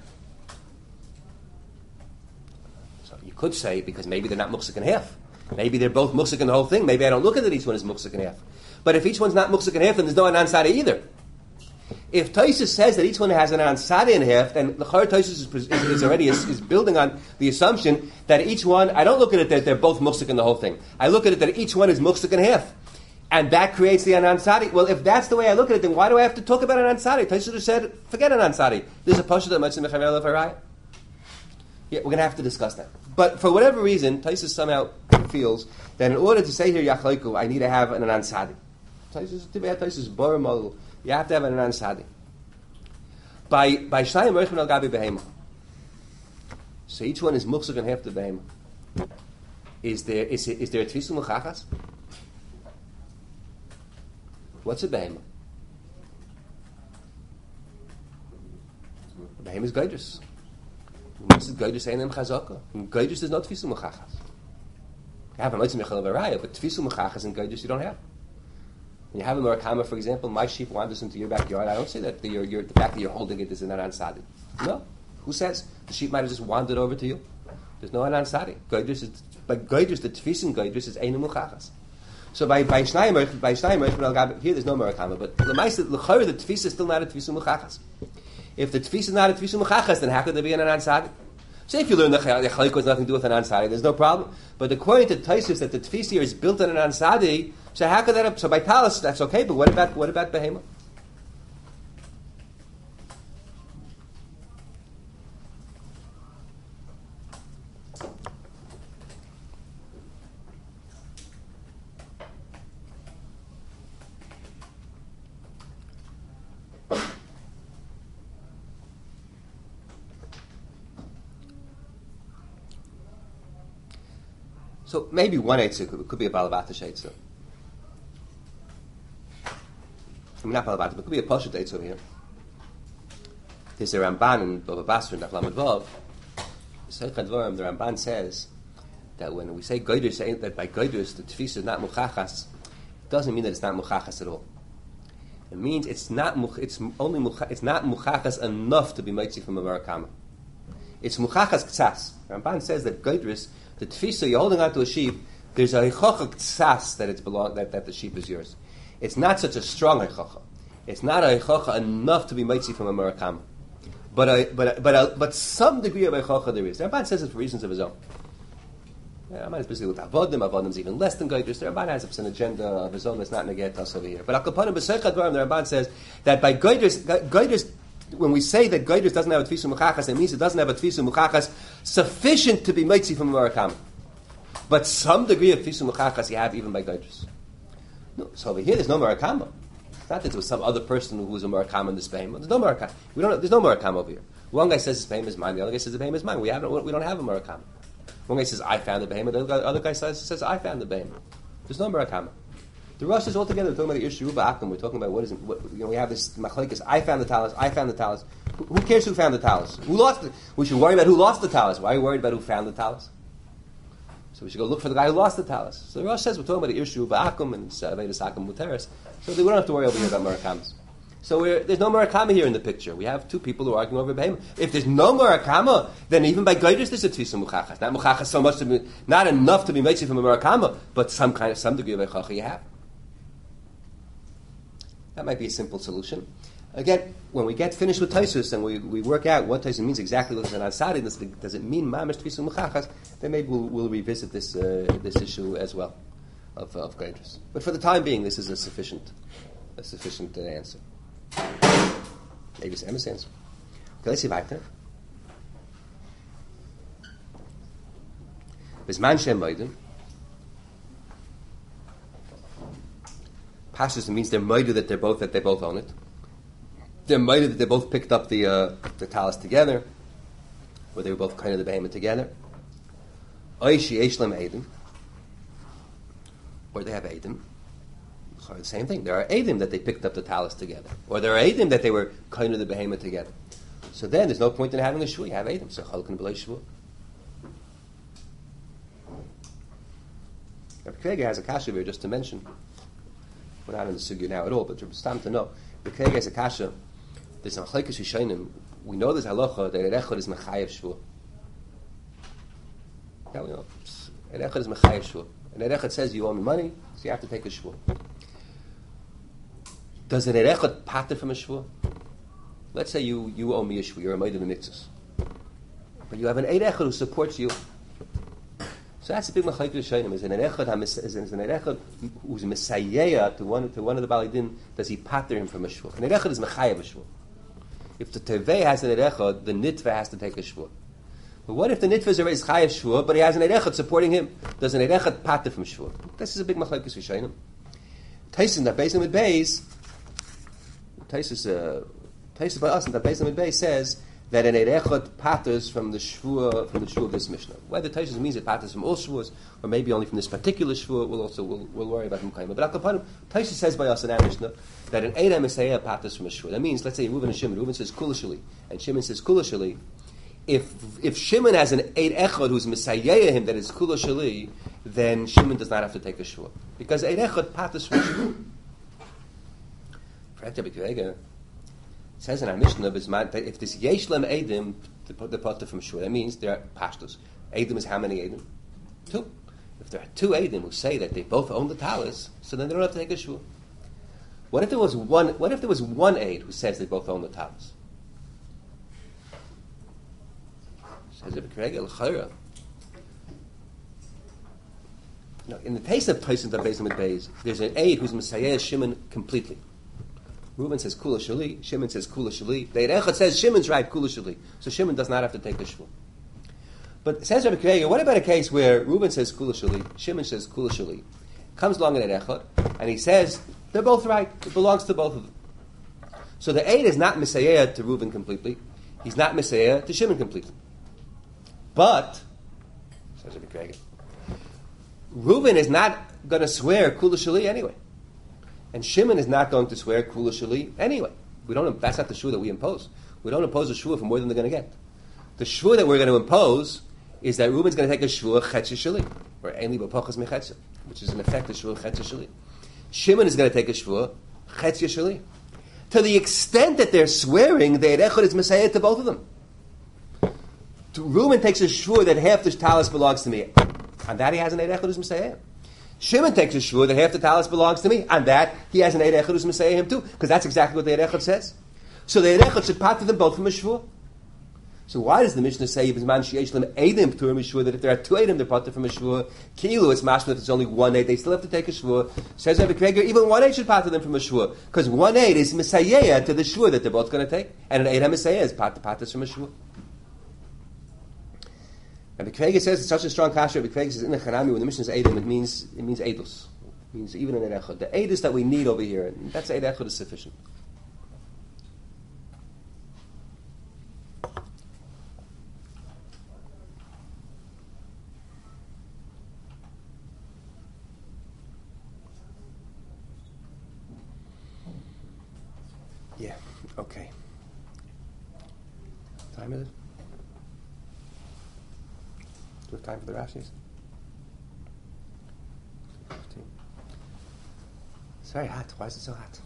So you could say because maybe they're not muksik and half. Maybe they're both muksik in the whole thing. Maybe I don't look at it each one is muksik and half. But if each one's not muksik and half, then there's no an ansadi either. If Tosfos says that each one has an ansadi in half, then the Chor Tosfos is already is building on the assumption that each one, I don't look at it that they're both muksik in the whole thing. I look at it that each one is muksik in half. And that creates the Anansadi. Well, if that's the way I look at it, then why do I have to talk about an Anansadi? Tosfos just said, forget an Anansadi. There's a Pasha that Hamitzim Mechavel of Haraya. Yeah, we're going to have to discuss that. But for whatever reason, Tosfos somehow feels that in order to say here Yachleiku, I need to have an Anansadi. Tosfos is Bora Model. You have to have an Anansadi. By Shnayim Reichman al Gabi Behema. So each one is Muksuk and half the Behema. Is there a Tfisu Mechachas? What's a Behema? Behema is Gaidus. What's Gaidus Einem Chazaka? In Gaidus there's no Tfisu Mechachas. You have a Mitzvah Mechel of Araya, but Tfisu Mechachas in Gaidus you don't have. When you have a Murakama, for example, my sheep wanders into your backyard, I don't say that the fact that you're holding it is an Anansadi. No. Who says? The sheep might have just wandered over to you. There's no Anansadi. But Gaidus, the Tfisin Gaidus is Einem Muchachas. So by Shnayim, here there's no Murakama, but the Tfis is still not a Tfisu Muchachas. If the Tfis is not a Tfisu Muchachas, then how could there be an Anansadi? So if you learn the Chalik has nothing to do with an Ansadi, there's no problem. But according to Tosfos, that the Tfis here is built on an Ansadi, so how could that? So by Talis, that's okay. But what about Behema? So maybe one Eitzah could be a Balabata Sheitzah. I mean, not Balabata, but it could be a Poshet Eitzah over here. There's a Ramban in Bava Basra in Daf Lamed Vav. The Ramban says that when we say Goydus, that by Goydus the Tfis is not Muchachas, it doesn't mean that it's not Muchachas at all. It means it's not Muchachas enough to be Mitzi from a Murakama. It's Muchachas Ktsas. Ramban says that Goydus, the tfisa, you're holding on to a sheep, there's a hichocha ktsas that the sheep is yours. It's not such a strong hichocha. It's not a hichocha enough to be mitzi from a murakama. But some degree of hichocha there is. The Ramban says it for reasons of his own. Ramban is busy with avodim. Avodim is even less than goydus. The Ramban has an agenda of his own that's not neged us over here. But akapanim b'seichad dvarim, the Ramban says that by goydus, when we say that Gaidus doesn't have a Tfisu Muchachas, it means it doesn't have a Tfisu Muchachas sufficient to be Mitzi from a Murakam. But some degree of Tfisu Muchachas you have even by Gaidus. No, so over here, there's no Murakama. It's not that there was some other person who was a Murakama in this behemoth. There's no Murakama. There's no Murakama over here. One guy says his behemoth is mine. The other guy says the behemoth is mine. We don't have a Murakama. One guy says I found the behemoth. The other guy says I found the behemoth. There's no Murakama. The Rosh is all together. We're talking about the Ish Ruba Akum. We're talking about we have this machlekes. I found the talus. I found the talus. Who cares who found the talus? Who lost it? We should worry about who lost the talus. Why are you worried about who found the talus? So we should go look for the guy who lost the talus. So the Rosh says we're talking about the Ish Ruba Akum and Vedas Akum Muteris. So we don't have to worry over here about Murakamas. So there's no Murakama here in the picture. We have two people who are arguing over behemoth. If there's no Murakama, then even by Geidus there's a Tfisa Muchachas. Not Muchachas so much not enough to be made from a Murakama, but some degree of Echacha you have. That might be a simple solution. Again, when we get finished with Taisus and we work out what Taisus means exactly what an Ansari, does it mean Mamish Tfisa Muchachas, then maybe we'll revisit this issue as well of Geidus. But for the time being, this is a sufficient answer. Maybe it's Emma's answer. Okay, let's see weiter. Bisman Shem Moedim. Pashtus means they're moedim that they both own it. They're moedim that they both picked up the talus together, or they were both kind of the behemoth together. Oishi Eishlem Eidim, or they have Eidim. The same thing. There are Eidim that they picked up the talus together, or there are Eidim that they were kind of the behemoth together. So then there's no point in having a shvu. You have Eidim. So Chalkan B'lei Shvu. Rabbi Krieger has a kasha here just to mention. We're not in the sugya now at all, but it's time to know. Rabbi Krieger has a kasha. There's a machlekes Rishonim. We know there's halacha that Erechad is mechayev shvu. Yeah, we know. Erechad is mechayev shvu. And Erechad says you owe me money, so you have to take a shvu. Does an Erechad pater from a shvu? Let's say you owe me a shvu. You're a maid of the mitzvahs, but you have an Erechad who supports you. So that's a big machlekes Rishonim. Is an Erechad who's Messiah to one of the Balidin, does he pater him from a shvu? An Erechad is mechayev a shvu. If the Tevei has an Erechad, the Nitva has to take a shvu. But what if the Nitva is already chayev shvu, but he has an Erechad supporting him? Does an Erechad pater from shvu? This is a big machlekes Rishonim. Taisus that based on with Beis, Taisus by us and that based on with Beis says that an Erechad paters from the shvu of this Mishnah. Whether Taisus means it paters from all shvuas or maybe only from this particular shvu, we'll worry about Mukayim. But Akapanim, Taisus says by us in our Mishnah that an Eidam Messiah paters from a shvu. That means, let's say Reuven and Shimon. Reuven says Kula Shali, and Shimon says Kula Shali. If Shimon has an Eid Echad who's Messiah him that is Kula Shali, then Shimon does not have to take a shvu because Eid Echad paters from shvu. It says in our Mishnah that if this Yeshlem Eidim, the pater from shvu, that means there are pashtus. Eidim is how many Eidim? 2. If there are 2 Eidim who say that they both own the talus, so then they don't have to take a shvu. What if there was one Eid who says they both own the talus? Says Rabbi Krieger, l'chayra. Now, in the case of Taisus that based on Beis, there's an Eid who's Messiah Shimon completely. Reuben says Kula Shali, Shimon says Kula Shali. The Erechad says Shimon's right, Kula Shali. So Shimon does not have to take the shvu. But says Rabbi Krieger, what about a case where Reuben says Kula Shali, Shimon says Kula Shali? Comes along an Erechad, and he says, they're both right, it belongs to both of them. So the Eid is not Messiah to Reuben completely, he's not Messiah to Shimon completely. But, says Rabbi Krieger, Reuben is not going to swear Kula Shali anyway. And Shimon is not going to swear Kula Shali anyway. That's not the shvu that we impose. We don't impose a shvu for more than they're going to get. The shvu that we're going to impose is that Reuben's going to take a shvu Chetzah Shali, or Einli B'Pachas Mechetzah, which is in effect a shvu Chetzah Shali. Shimon is going to take a shvu Chetzah Shali. To the extent that they're swearing, the Erechad is Messiah to both of them. Reuben takes a shvu that half the talus belongs to me, and that he has an Erechad who's Messiah. Shimon takes a shvu that half the talus belongs to me, and that he has an Erechad who's Messiah him too, because that's exactly what the Erechad says. So the Erechad should pater them both from a shvu. So why does the Mishnah say that if there are 2 Eidim, they're pater from a shvu? Kilu, it's mashma if it's only 1 Eid, they still have to take a shvu. Says Rabbi Krieger, even 1 Eid should pater them from a shvu, because 1 Eid is Messiah to the shvu that they're both going to take, and an Eid Messiah is paters from a shvu. Rabbi Krieger says it's such a strong kasha. Rabbi Krieger says in the Chanami when the Mishnah is Eidim, it means Eidus. Means even an Eid Echad. The Eidus that we need over here, and that's Eid Echad is sufficient. Yeah, okay. Time is it? Do we have time for the Rashis? 15. It's very hot. Why is it so hot?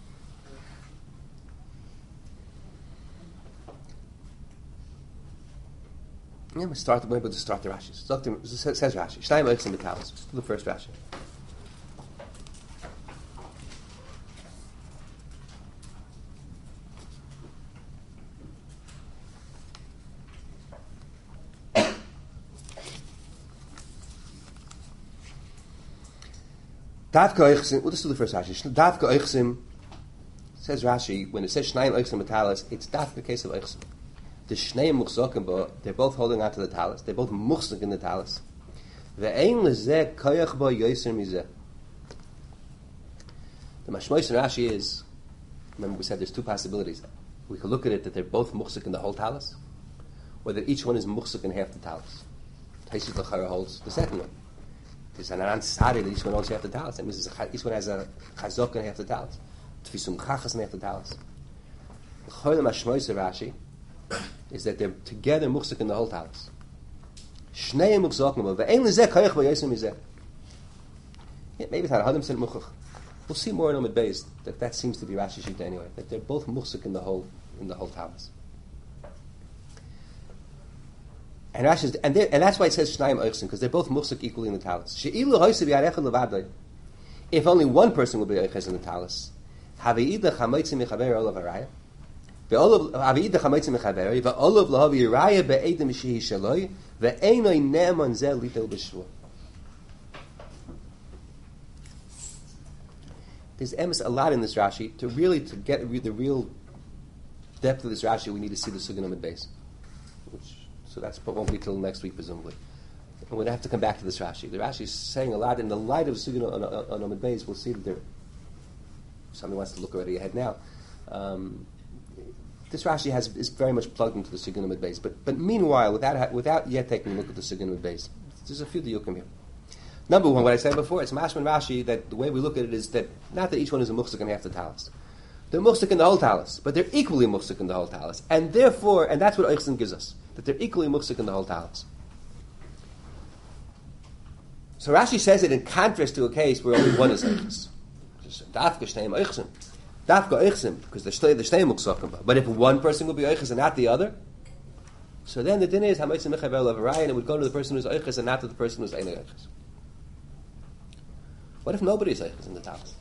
Yeah, we start. We're able to start the Rashis. Says Rashi. Shnayim Oitzim B'Talis. The first Rashi. Davka Oichsim. We'll just do the first Rashi. Davka Oichsim. Says Rashi, when it says Shnayim Oichsim B'Talis, it's Davka the case of Oichsim. The Shneim Muchzokim Bo, they're both holding on to the Talis. They're both Muchzok in the Talis. Ve'ein Lezeh Koyach Bo Yoser Mizeh. The Mashmois in Rashi is, remember we said there's two possibilities. We could look at it that they're both Muchzok in the whole Talis, or that each one is Muchzok in half the Talis. Taisus L'chara holds the second one. There's an ansari that each one owns half the talis. That means each one has a chazok and half the talis. Tfisum chachas and half the talis. The choylem hashmois of Rashi is that they're together muchzik in the whole talis. Shneim muchzokim of ve'ein lezeh koyach v'yosem mizeh. Maybe it's not 100% muchach. We'll see more in Omid Beis that seems to be Rashi Shita anyway. That they're both muchzik in the whole talis. And Rashi and that's why it says Shnayim Oichsim, because they're both muhsik equally in the talis. She'ilu hoyse v'yarechad levadai. If only one person will be oiches in the talis, have'idach hamoitzim mechaver olav haraya, have'idach hamoitzim mechaver, ve'olav lahavi haraya be'edim shehi shaloi, ve'enoi ne'eman zeh litel b'shvur. There's emes a lot in this Rashi. To get the real depth of this Rashi, we need to see the Sugan Omid Beis. So that won't be till next week, presumably. And we're going to have to come back to this Rashi. The Rashi is saying a lot. In the light of Sugan on Omid Beis, we'll see that there. Somebody wants to look already ahead now. This Rashi is very much plugged into the Sugan Omid Beis. But meanwhile, without yet taking a look at the Sugan Omid Beis, there's a few diukim here. Number one, what I said before, it's Mashman Rashi that the way we look at it is that not that each one is a muhsik and half the talis. They're muhsik in the whole talis, but they're equally muhsik in the whole talis, and therefore, and that's what Oichsim gives us. That they're equally muhsik in the whole talis. So Rashi says it in contrast to a case where only one is oichs. Dafka shnei oichsim, dafka oichsim, because they're shnei muhsakim. But if one person will be oichs and not the other, so then the din is hamoitzim mechaver levarai, and it would go to the person who's oichs and not to the person who's ein oichs. What if nobody is oichs in the talis?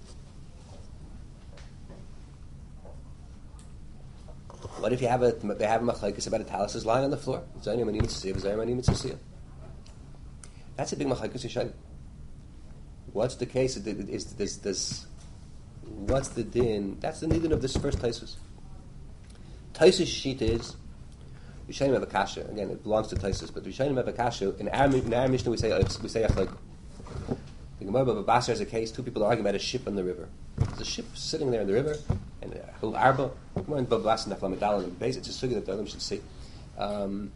What if they have a machlekes about a talis is lying on the floor? That's a big machlekes yishayim. What's the case? What's the din? That's the din of this first Taisus. Taisus sheet is Yishayim have a kasha. Again, it belongs to Taisus, but Yishayim have a kasha. In our Mishnah, we say achlek. The Gemara Baba Basra has a case. Two people are arguing about a ship on the river. There's a ship sitting there in the river, and Hul Arba. Gemara in Baba Basra and Neflam and base. It's a sugi that the other should see. And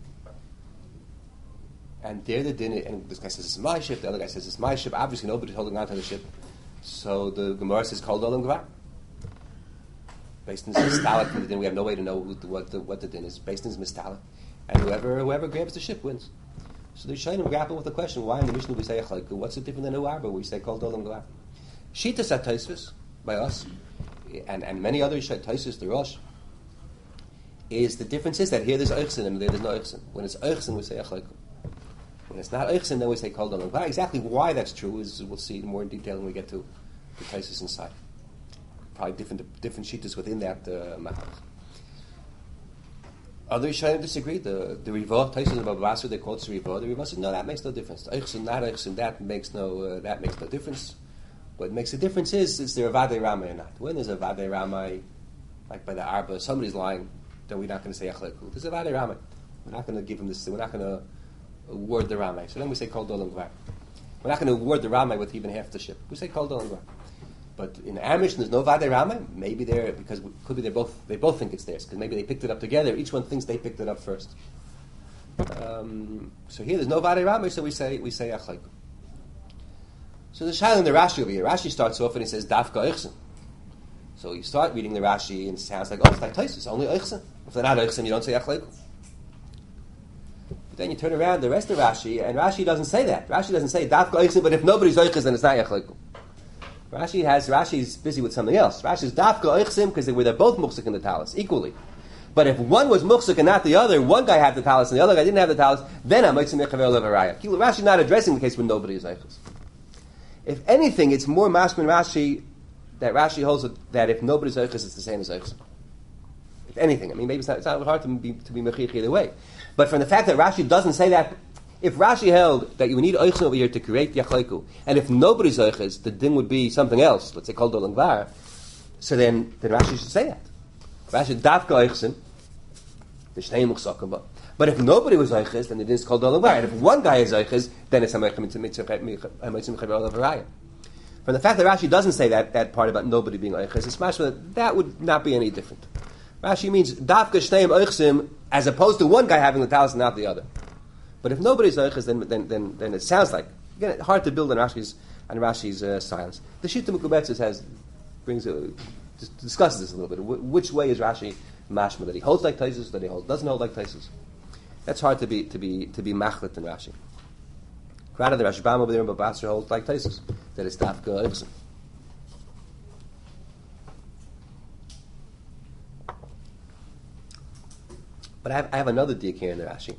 there the din, and this guy says it's my ship. The other guy says it's my ship. Obviously, nobody's holding on to the ship. So the Gemara says called Olam Gvar. Based on this mistalik from the din, we have no way to know what the din is. Based on this mistalik, and whoever grabs the ship wins. So the Shainim grapple with the question: why in the Mishnah we say Echlek? What's it different than Hu Arba? We say called Olam Gvar. Shitas at Taisvis by us, and many others Taisvis the Rosh. Is the difference is that here there's Eichsin and there there's no Eichsin. When it's Eichsin, we say Echlek. When it's not Eichsin, then we say called Olam Gvar. Exactly why that's true is we'll see more in detail when we get to the Taisvis inside. Probably different shitas within that mahal. Other Yishayim disagree. The Rivah, Taisus and Baba Basra, they quote the Rivah. The Rivah said, no, that makes no difference. Eichsin, not Eichsin, that makes no difference. What makes a difference is there a Vadei Ramai or not. When there's a Vadei Ramai, like by the Arba, somebody's lying, then we're not going to say Echleku. There's a Vadei Ramai. We're not going to give him this, we're not going to award the Ramai. So then we say called Olam Gvar. We're not going to award the Ramai with even half the ship. We say Kol Dolan Gvar. But in our mission, there's no Vadei Ramai. Maybe they're, because could be they both think it's theirs, because maybe they picked it up together. Each one thinks they picked it up first. So here there's no Vadei Ramai, so we say Achleiku. So the Shaila in the Rashi over here, Rashi starts off and he says Dafka Eichsen. So you start reading the Rashi and it sounds like, it's like Taisus, only Eichsen. If they're not Eichsen, you don't say Achleiku. But then you turn around the rest of Rashi, and Rashi doesn't say that. Rashi doesn't say Dafka Eichsen, but if nobody's Eichsen, then it's not Achleiku. Rashi's busy with something else. Rashi's Dafka Eichsen because they're both Muksuk in the talis, equally. But if one was Muksuk and not the other, one guy had the talis and the other guy didn't have the talis, then Ha'motzim Mechaver Levaraya. Rashi's not addressing the case when nobody is Eichsen. If anything, it's more mashman Rashi that Rashi holds that if nobody's Eichs, it's the same as Eichs. If anything, I mean, maybe it's not hard to be mechich either way. But from the fact that Rashi doesn't say that, if Rashi held that you need Eichs over here to create the Achleiku, and if nobody's Eichs, the din would be something else, let's say Kol Dolan Gvar, so then Rashi should say that. Rashi Dafka Eichsen, the Shnei Muchsakim ba. But if nobody was Eiches, then it is called Dolan Gvar. And if one guy is Eiches, then it's Ha'motzim Mechaver Levaraya. From the fact that Rashi doesn't say that part about nobody being Eiches, it's mashma that would not be any different. Rashi means Dafka Shneim Eichsim as opposed to one guy having the talis and not the other. But if nobody's Eiches, then it sounds like, again, hard to build on Rashi's silence. The Shita Mekubetzes discusses this a little bit. Which way is Rashi mashma, that he holds like Taisus, that he doesn't hold like Taisus? That's hard to be machlet in Rashi. Rather, the Rashbam over there in Babasra holds like Taisus, that it's Dafka Eichsen. But I have another diak here in the Rashi.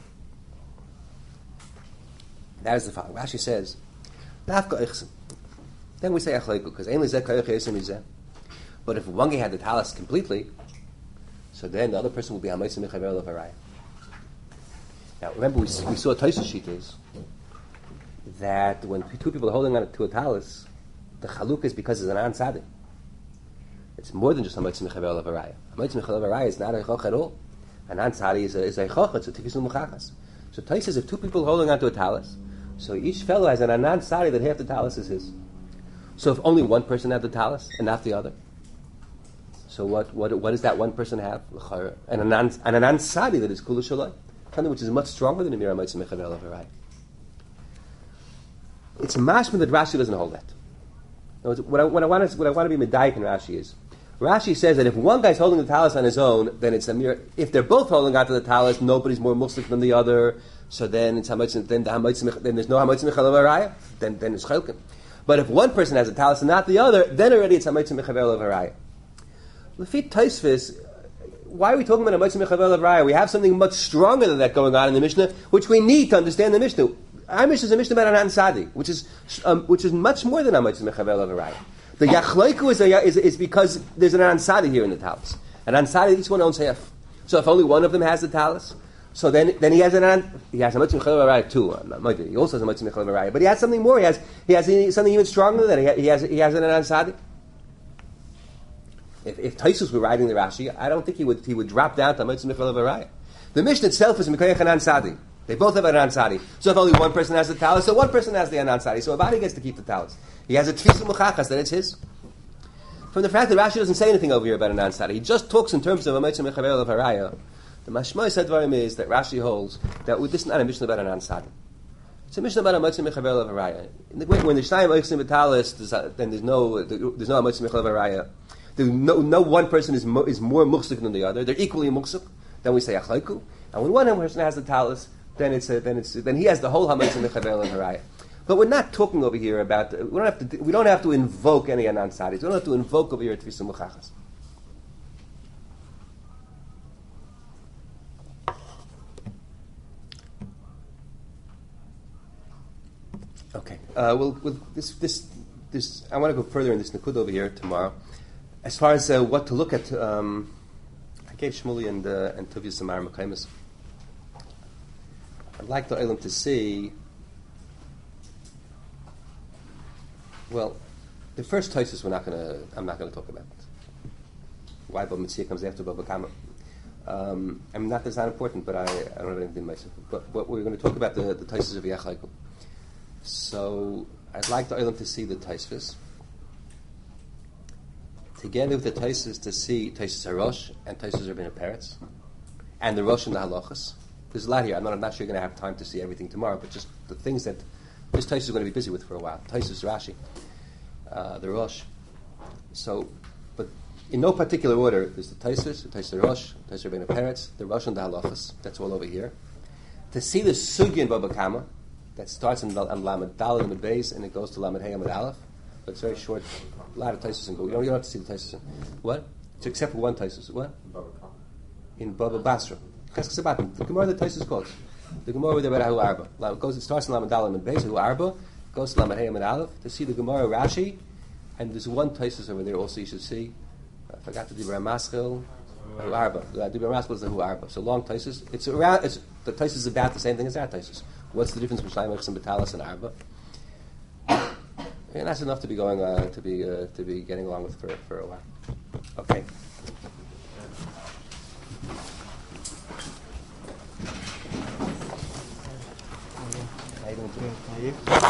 That is the following. Rashi says, Dafka Eichsen. Then we say Achleiku, because Ein Lezeh Kayach Eichsen Mizeh. But if one guy had the talis completely, so then the other person will be Ha'motzim Mechaver Levaraya. Now, remember, we saw Taisus Shitas that when two people are holding on to a talis, the chaluk is because it's an an tzaddik. It's more than just Ha'motzim Mechaver Levaraya. Ha'motzim Mechaver Levaraya is not a choch at all. An an tzaddik is a choch, it's a tikkun muchachas. So Taisus says if two people are holding on to a talis, so each fellow has an anan tzaddik that half the talis is his. So if only one person had the talis and not the other, so what does that one person have? An anan tzaddik that is kula shalai. Something which is much stronger than a Mira Ha'motzim Mechaver Levaraya. It's mashma that Rashi doesn't hold that. What I want to be medayik in Rashi is, Rashi says that if one guy's holding the talis on his own, then it's a Mira. If they're both holding onto the talis, nobody's more muslik than the other. So then it's Ha'motzim. Then there's no Ha'motzim Mechaver Levaraya. Then it's chelkin. But if one person has a talis and not the other, then already it's Ha'motzim Mechaver Levaraya. Lefit Taisvis. Why are we talking about Ha'motzim Mechaver Levaraya? We have something much stronger than that going on in the Mishnah, which we need to understand the Mishnah. Our Mishnah is a Mishnah about an Tzaddik, which is much more than Ha'motzim Mechaver Levaraya. The Yachleiku is because there's an Tzaddik here in the talis. An Tzaddik, each one owns half. So if only one of them has the talis, so then he has Ha'motzim Mechaver Levaraya too. He also has Ha'motzim Mechaver Levaraya, but he has something more. He has something even stronger than that. He has an Tzaddik. If Taisus were writing the Rashi, I don't think he would drop down to Ha'motzim Mechaver Levaraya. The Mishnah itself is Mikoyach Anan Tzadi. They both have an Anan Tzadi. So if only one person has the talis, so one person has the Anan Tzadi. So Avadi gets to keep the talis. He has a Tfisa Muchachas, that it's his. From the fact that Rashi doesn't say anything over here about Anan Tzadi, he just talks in terms of Ha'motzim Mechaver Levaraya. The Mashmai said Dvarim is that Rashi holds that this is not a Mishnah about Anan Tzadi. It's a Mishnah about Ha'motzim Mechaver Levaraya. When the Shnayim Eichsim B'talis, then there's no Ha'motzim Mechaver Levaraya. No one person is more muksuk than the other. They're equally muksuk. Then we say Achleiku. And when one person has the talis, then he has the whole Ha'motzim Mechaver Levaraya. But we're not talking over here about. We don't have to invoke any Anan Tzadis. We don't have to invoke over here Tfisa Muchachas. Okay. With this, I want to go further in this Nakud over here tomorrow. As far as what to look at, I gave Shmuley and Tuvia Samar Mekaimus. I'd like the Olam to see. Well, the first Taisus I'm not going to talk about. Why Bava Metzia comes after Bava Kama. That's not important, but I don't have anything myself. But we're going to talk about the Taisus of Yachleiku. So I'd like the Olam to see the Taisvis. Together with the Taisvis to see Taisvis HaRosh and Taisvis Rabbeinu Peretz and the Rosh and the Halachas. There's a lot here. I'm not sure you're going to have time to see everything tomorrow, but just the things that this Taisvis is going to be busy with for a while. Taisvis Rashi, the Rosh. So, but in no particular order, there's the Taisvis, the Taisvis Rosh, the Taisvis Rabbeinu Peretz, the Rosh and the Halachas. That's all over here. To see the Sugya in Baba Kama, that starts on Lamed Daled and the base, and it goes to Lamed Hey and Aleph. But it's very short. A lot of Taisus and go. You don't have to see the Taisus. What? Except for one Taisus. What? In Baba Basra. The Gemara the Taisus quotes. The Gemara with the Hu Arba. It starts in Lamed Daled and base, Hu Arba, goes to Lamed Hey and Aleph to see the Gemara Rashi, and there's one Taisus over there also you should see. I forgot the Dibra Maschil. Hu Arba. The Dibra Maschil is the Hu Arba. So long Taisus. It's around. The Taisus is about the same thing as that Taisus. What's the difference between Shloimeh and Batalis and Arba? And that's enough to be going to be getting along with for a while. Okay. How you doing today?